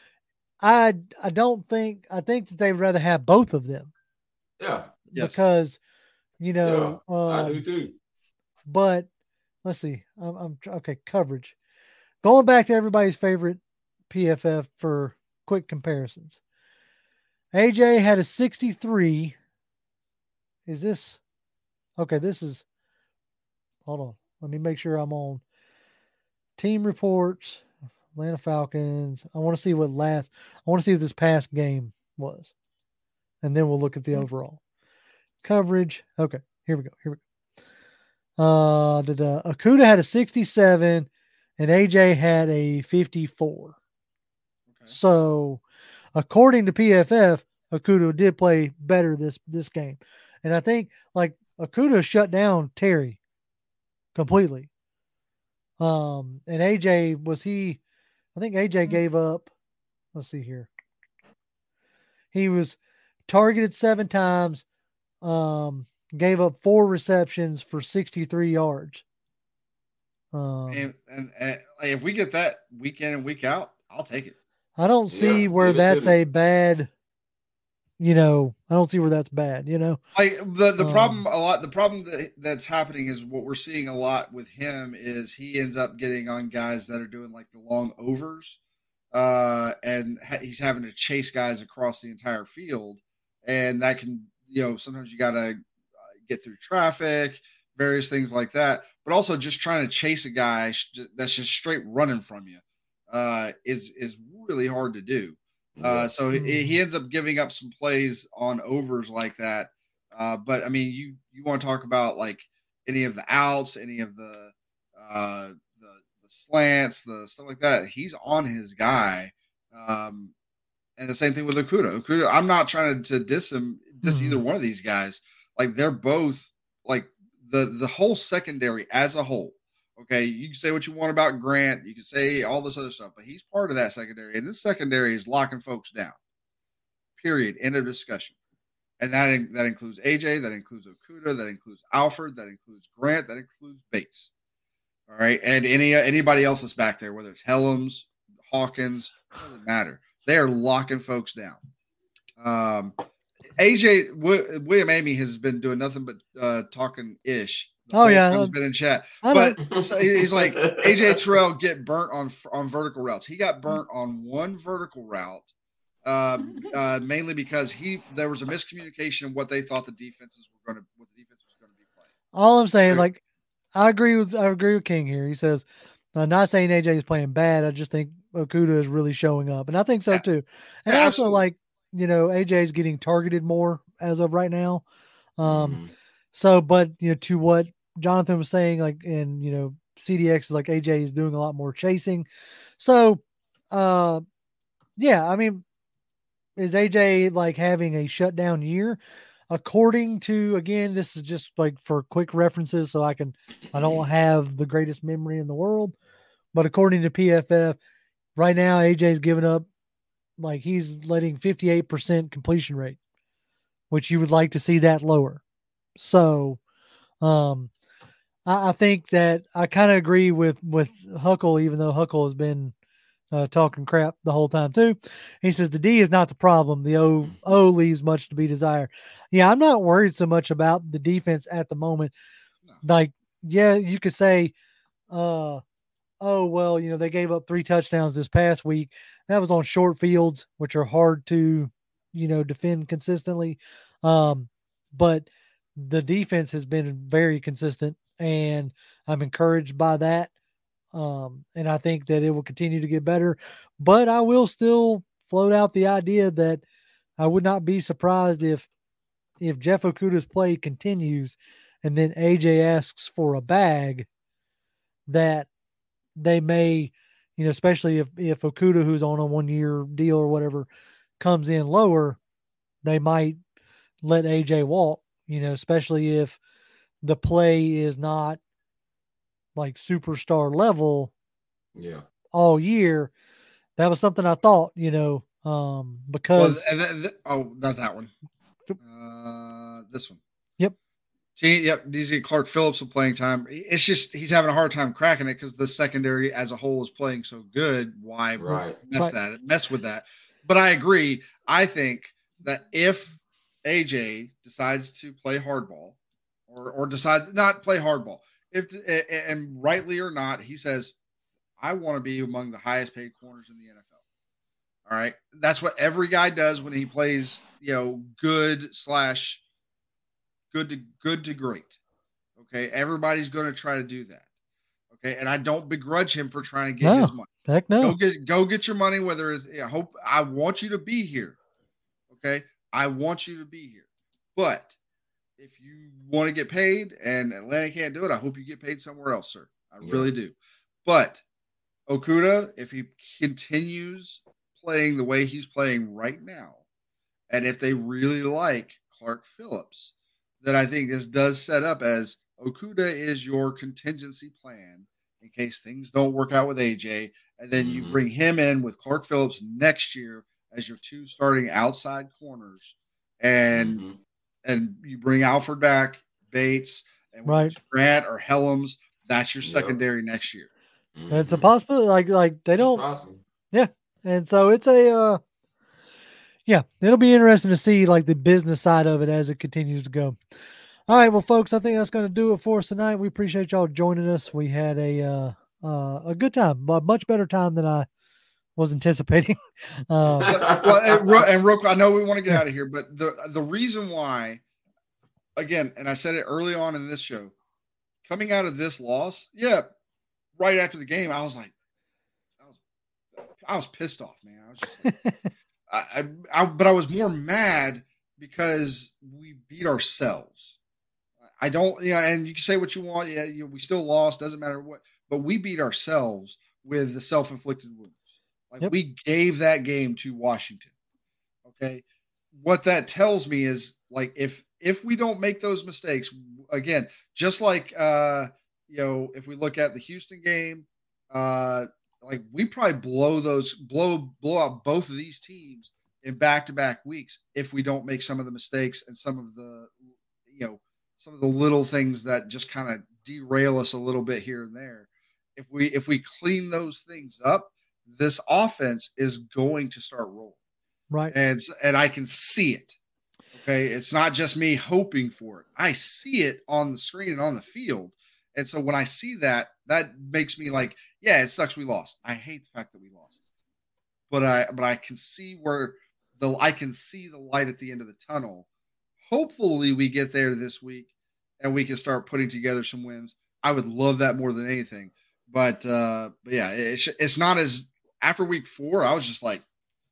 I I don't think I think that they'd rather have both of them. Yeah. Because, you know, yeah, um, I do too. But let's see. I'm, I'm okay. Coverage. Going back to everybody's favorite P F F for quick comparisons. A J had a sixty-three. Is this okay? This is. Hold on. Let me make sure I'm on team reports. Atlanta Falcons. I want to see what last. I want to see what this past game was, and then we'll look at the overall coverage. Okay, here we go. Here we go. Uh, the, the Okudah had a sixty-seven, and A J had a fifty-four. Okay. So, according to P F F, Okudah did play better this this game, and I think like Okudah shut down Terry completely. Um, and A J was he. I think A J gave up. Let's see here. He was targeted seven times. Um, gave up four receptions for sixty-three yards. Um, and, and, and if we get that week in and week out, I'll take it. I don't see yeah, where that's a bad. You know, I don't see where that's bad. You know, like the the um, problem a lot. The problem that that's happening is what we're seeing a lot with him is he ends up getting on guys that are doing like the long overs, uh, and ha- he's having to chase guys across the entire field, and that can, you know, sometimes you got to get through traffic, various things like that, but also just trying to chase a guy that's just straight running from you, uh, is is really hard to do. Uh, so he, he ends up giving up some plays on overs like that. Uh, but I mean, you, you want to talk about like any of the outs, any of the, uh, the, the slants, the stuff like that. He's on his guy. Um, and the same thing with Okudah. Okudah, I'm not trying to, to diss him, diss mm-hmm. either one of these guys. Like they're both like the, the whole secondary as a whole. Okay, you can say what you want about Grant. You can say all this other stuff, but he's part of that secondary. And this secondary is locking folks down. Period. End of discussion. And that, that includes A J, that includes Okudah, that includes Alfred, that includes Grant, that includes Bates. All right, and any anybody else that's back there, whether it's Helms, Hawkins, doesn't matter. They are locking folks down. Um, A J w- William Amy has been doing nothing but uh, talking ish. Oh yeah, he's been in chat, but so he's like A J Terrell get burnt on on vertical routes. He got burnt on one vertical route, uh, uh, mainly because he there was a miscommunication in what they thought the defenses were going to what the defense was going to be playing. All I'm saying, like, I agree with I agree with King here. He says, I'm not saying A J is playing bad. I just think Okudah is really showing up, and I think so too. And yeah, also, like, you know, A J is getting targeted more as of right now. Um, mm-hmm. So, but you know, to what Jonathan was saying, like, and you know, C D X is like A J is doing a lot more chasing. So, uh, yeah, I mean, is A J like having a shutdown year? According to, again, this is just like for quick references, so I can, I don't have the greatest memory in the world, but according to P F F, right now A J's giving up, like he's letting fifty-eight percent completion rate, which you would like to see that lower. So, um, I, I think that I kind of agree with, with Huckle, even though Huckle has been uh, talking crap the whole time too. He says the D is not the problem. The O, O leaves much to be desired. Yeah, I'm not worried so much about the defense at the moment. Like, yeah, you could say, uh, oh, well, you know, they gave up three touchdowns this past week. That was on short fields, which are hard to, you know, defend consistently. Um, but the defense has been very consistent, and I'm encouraged by that. Um, and I think that it will continue to get better, but I will still float out the idea that I would not be surprised if, if Jeff Okudah's play continues and then A J asks for a bag, that they may, you know, especially if, if Okudah, who's on a one year deal or whatever, comes in lower, they might let A J walk, you know, especially if the play is not like superstar level Yeah. all year. That was something I thought, you know, um, because well, th- th- oh, not that one. Uh, this one. Yep. See, yep. D Z Clark Phillips with playing time. It's just he's having a hard time cracking it because the secondary as a whole is playing so good. Why right. mess right. that? Mess with that. But I agree. I think that if A J decides to play hardball, or or decide not play hardball, if and rightly or not, he says, "I want to be among the highest paid corners in the N F L." All right, that's what every guy does when he plays, you know, good slash good to good to great. Okay, everybody's going to try to do that. Okay, and I don't begrudge him for trying to get no, his money. Heck no. Go get go get your money. Whether it's, I hope I want you to be here. Okay, I want you to be here. But if you want to get paid and Atlanta can't do it, I hope you get paid somewhere else, sir. I yeah. really do. But Okudah, if he continues playing the way he's playing right now, and if they really like Clark Phillips, then I think this does set up as Okudah is your contingency plan in case things don't work out with A J, and then mm-hmm. you bring him in with Clark Phillips next year as your two starting outside corners, and mm-hmm. and you bring Alfred back, Bates, and right. Grant or Helms. That's your secondary yep. next year. Mm-hmm. It's a possibility. Like like they don't. Yeah, and so it's a. Uh, yeah, it'll be interesting to see like the business side of it as it continues to go. All right, well, folks, I think that's going to do it for us tonight. We appreciate y'all joining us. We had a uh, uh, a good time, but much better time than I was anticipating. um, well, and, and real quick, I know we want to get out of here, but the the reason why, again, and I said it early on in this show, coming out of this loss, yeah, right after the game, I was like, I was, I was pissed off, man. I was just like, I, I, I, but I was more mad because we beat ourselves. I don't, you know, and you can say what you want. Yeah, you know, we still lost. Doesn't matter what, but we beat ourselves with the self-inflicted wounds. Like yep. we gave that game to Washington. Okay. What that tells me is like, if, if we don't make those mistakes again, just like, uh, you know, if we look at the Houston game, uh, like we probably blow those, blow, blow out both of these teams in back-to-back weeks if we don't make some of the mistakes and some of the, you know, some of the little things that just kind of derail us a little bit here and there. If we if we clean those things up, this offense is going to start rolling. Right. And and I can see it. Okay. It's not just me hoping for it. I see it on the screen and on the field. And so when I see that, that makes me like, yeah, it sucks we lost. I hate the fact that we lost. But I but I can see where the I can see the light at the end of the tunnel. Hopefully we get there this week and we can start putting together some wins. I would love that more than anything. But, uh, but yeah, it's, it's not as after week four, I was just like,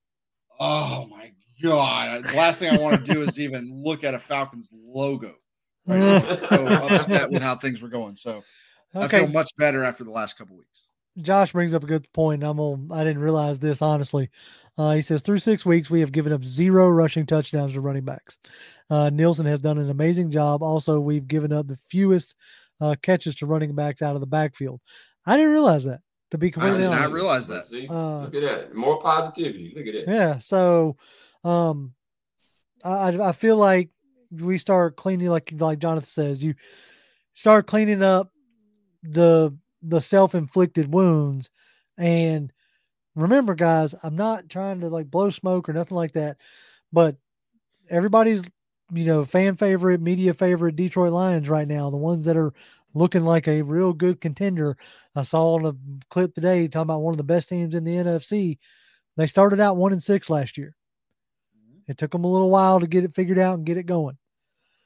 oh my God. The last thing I want to do is even look at a Falcons logo. Right? I'm so upset with how things were going. So okay. I feel much better after the last couple weeks. Josh brings up a good point. I'm on, I didn't realize this, honestly. Uh, he says, through six weeks, we have given up zero rushing touchdowns to running backs. Uh, Nielsen has done an amazing job. Also, we've given up the fewest uh, catches to running backs out of the backfield. I didn't realize that, to be completely honest. I did not realize that. See, uh, look at that. More positivity. Look at that. Yeah. So um, I, I feel like we start cleaning, like, like Jonathan says, you start cleaning up the the self-inflicted wounds. And remember, guys, I'm not trying to like blow smoke or nothing like that, but everybody's, you know, fan favorite, media favorite Detroit Lions right now, the ones that are looking like a real good contender. I saw on a clip today talking about one of the best teams in the N F C. They started out one and six last year. It took them a little while to get it figured out and get it going.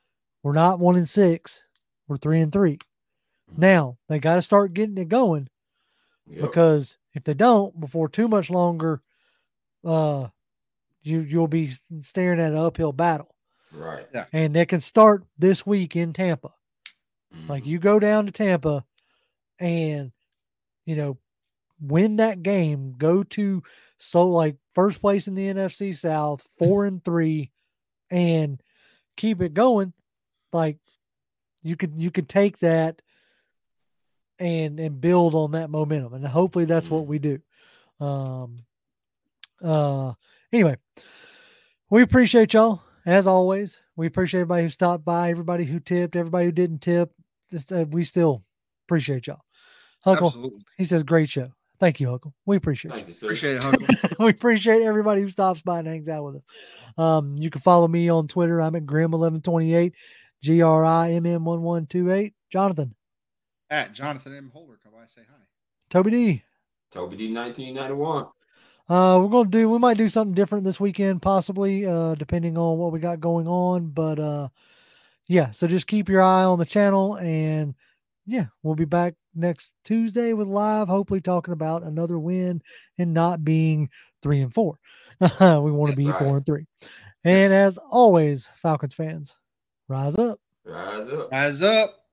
We're not one and six. We're three and three. Now they got to start getting it going Yep. because if they don't, before too much longer, uh, you you'll be staring at an uphill battle. Right. Yeah. And they can start this week in Tampa. Mhm. Like you go down to Tampa, and you know, win that game. Go to so like first place in the N F C South, four and three, and keep it going. Like you could you could take that and and build on that momentum, and hopefully that's what we do. Um. Uh. Anyway, we appreciate y'all as always. We appreciate everybody who stopped by, everybody who tipped, everybody who didn't tip. Just, uh, we still appreciate y'all. Huckle, Absolutely. he says, great show. Thank you, Huckle. We appreciate Thank you. you, sir. Appreciate it, Huckle. We appreciate everybody who stops by and hangs out with us. Um, you can follow me on Twitter. I'm at Grim eleven twenty-eight, G R I M M one one two eight. Jonathan. At Jonathan M. Holder, come by, say hi. Toby D. Toby D nineteen ninety-one. Uh, we're gonna do. We might do something different this weekend, possibly, uh, depending on what we got going on. But uh, yeah. So just keep your eye on the channel, and yeah, we'll be back next Tuesday with live. Hopefully, talking about another win and not being three and four. we want to That's be right. four and three. And Yes. as always, Falcons fans, rise up. Rise up. Rise up.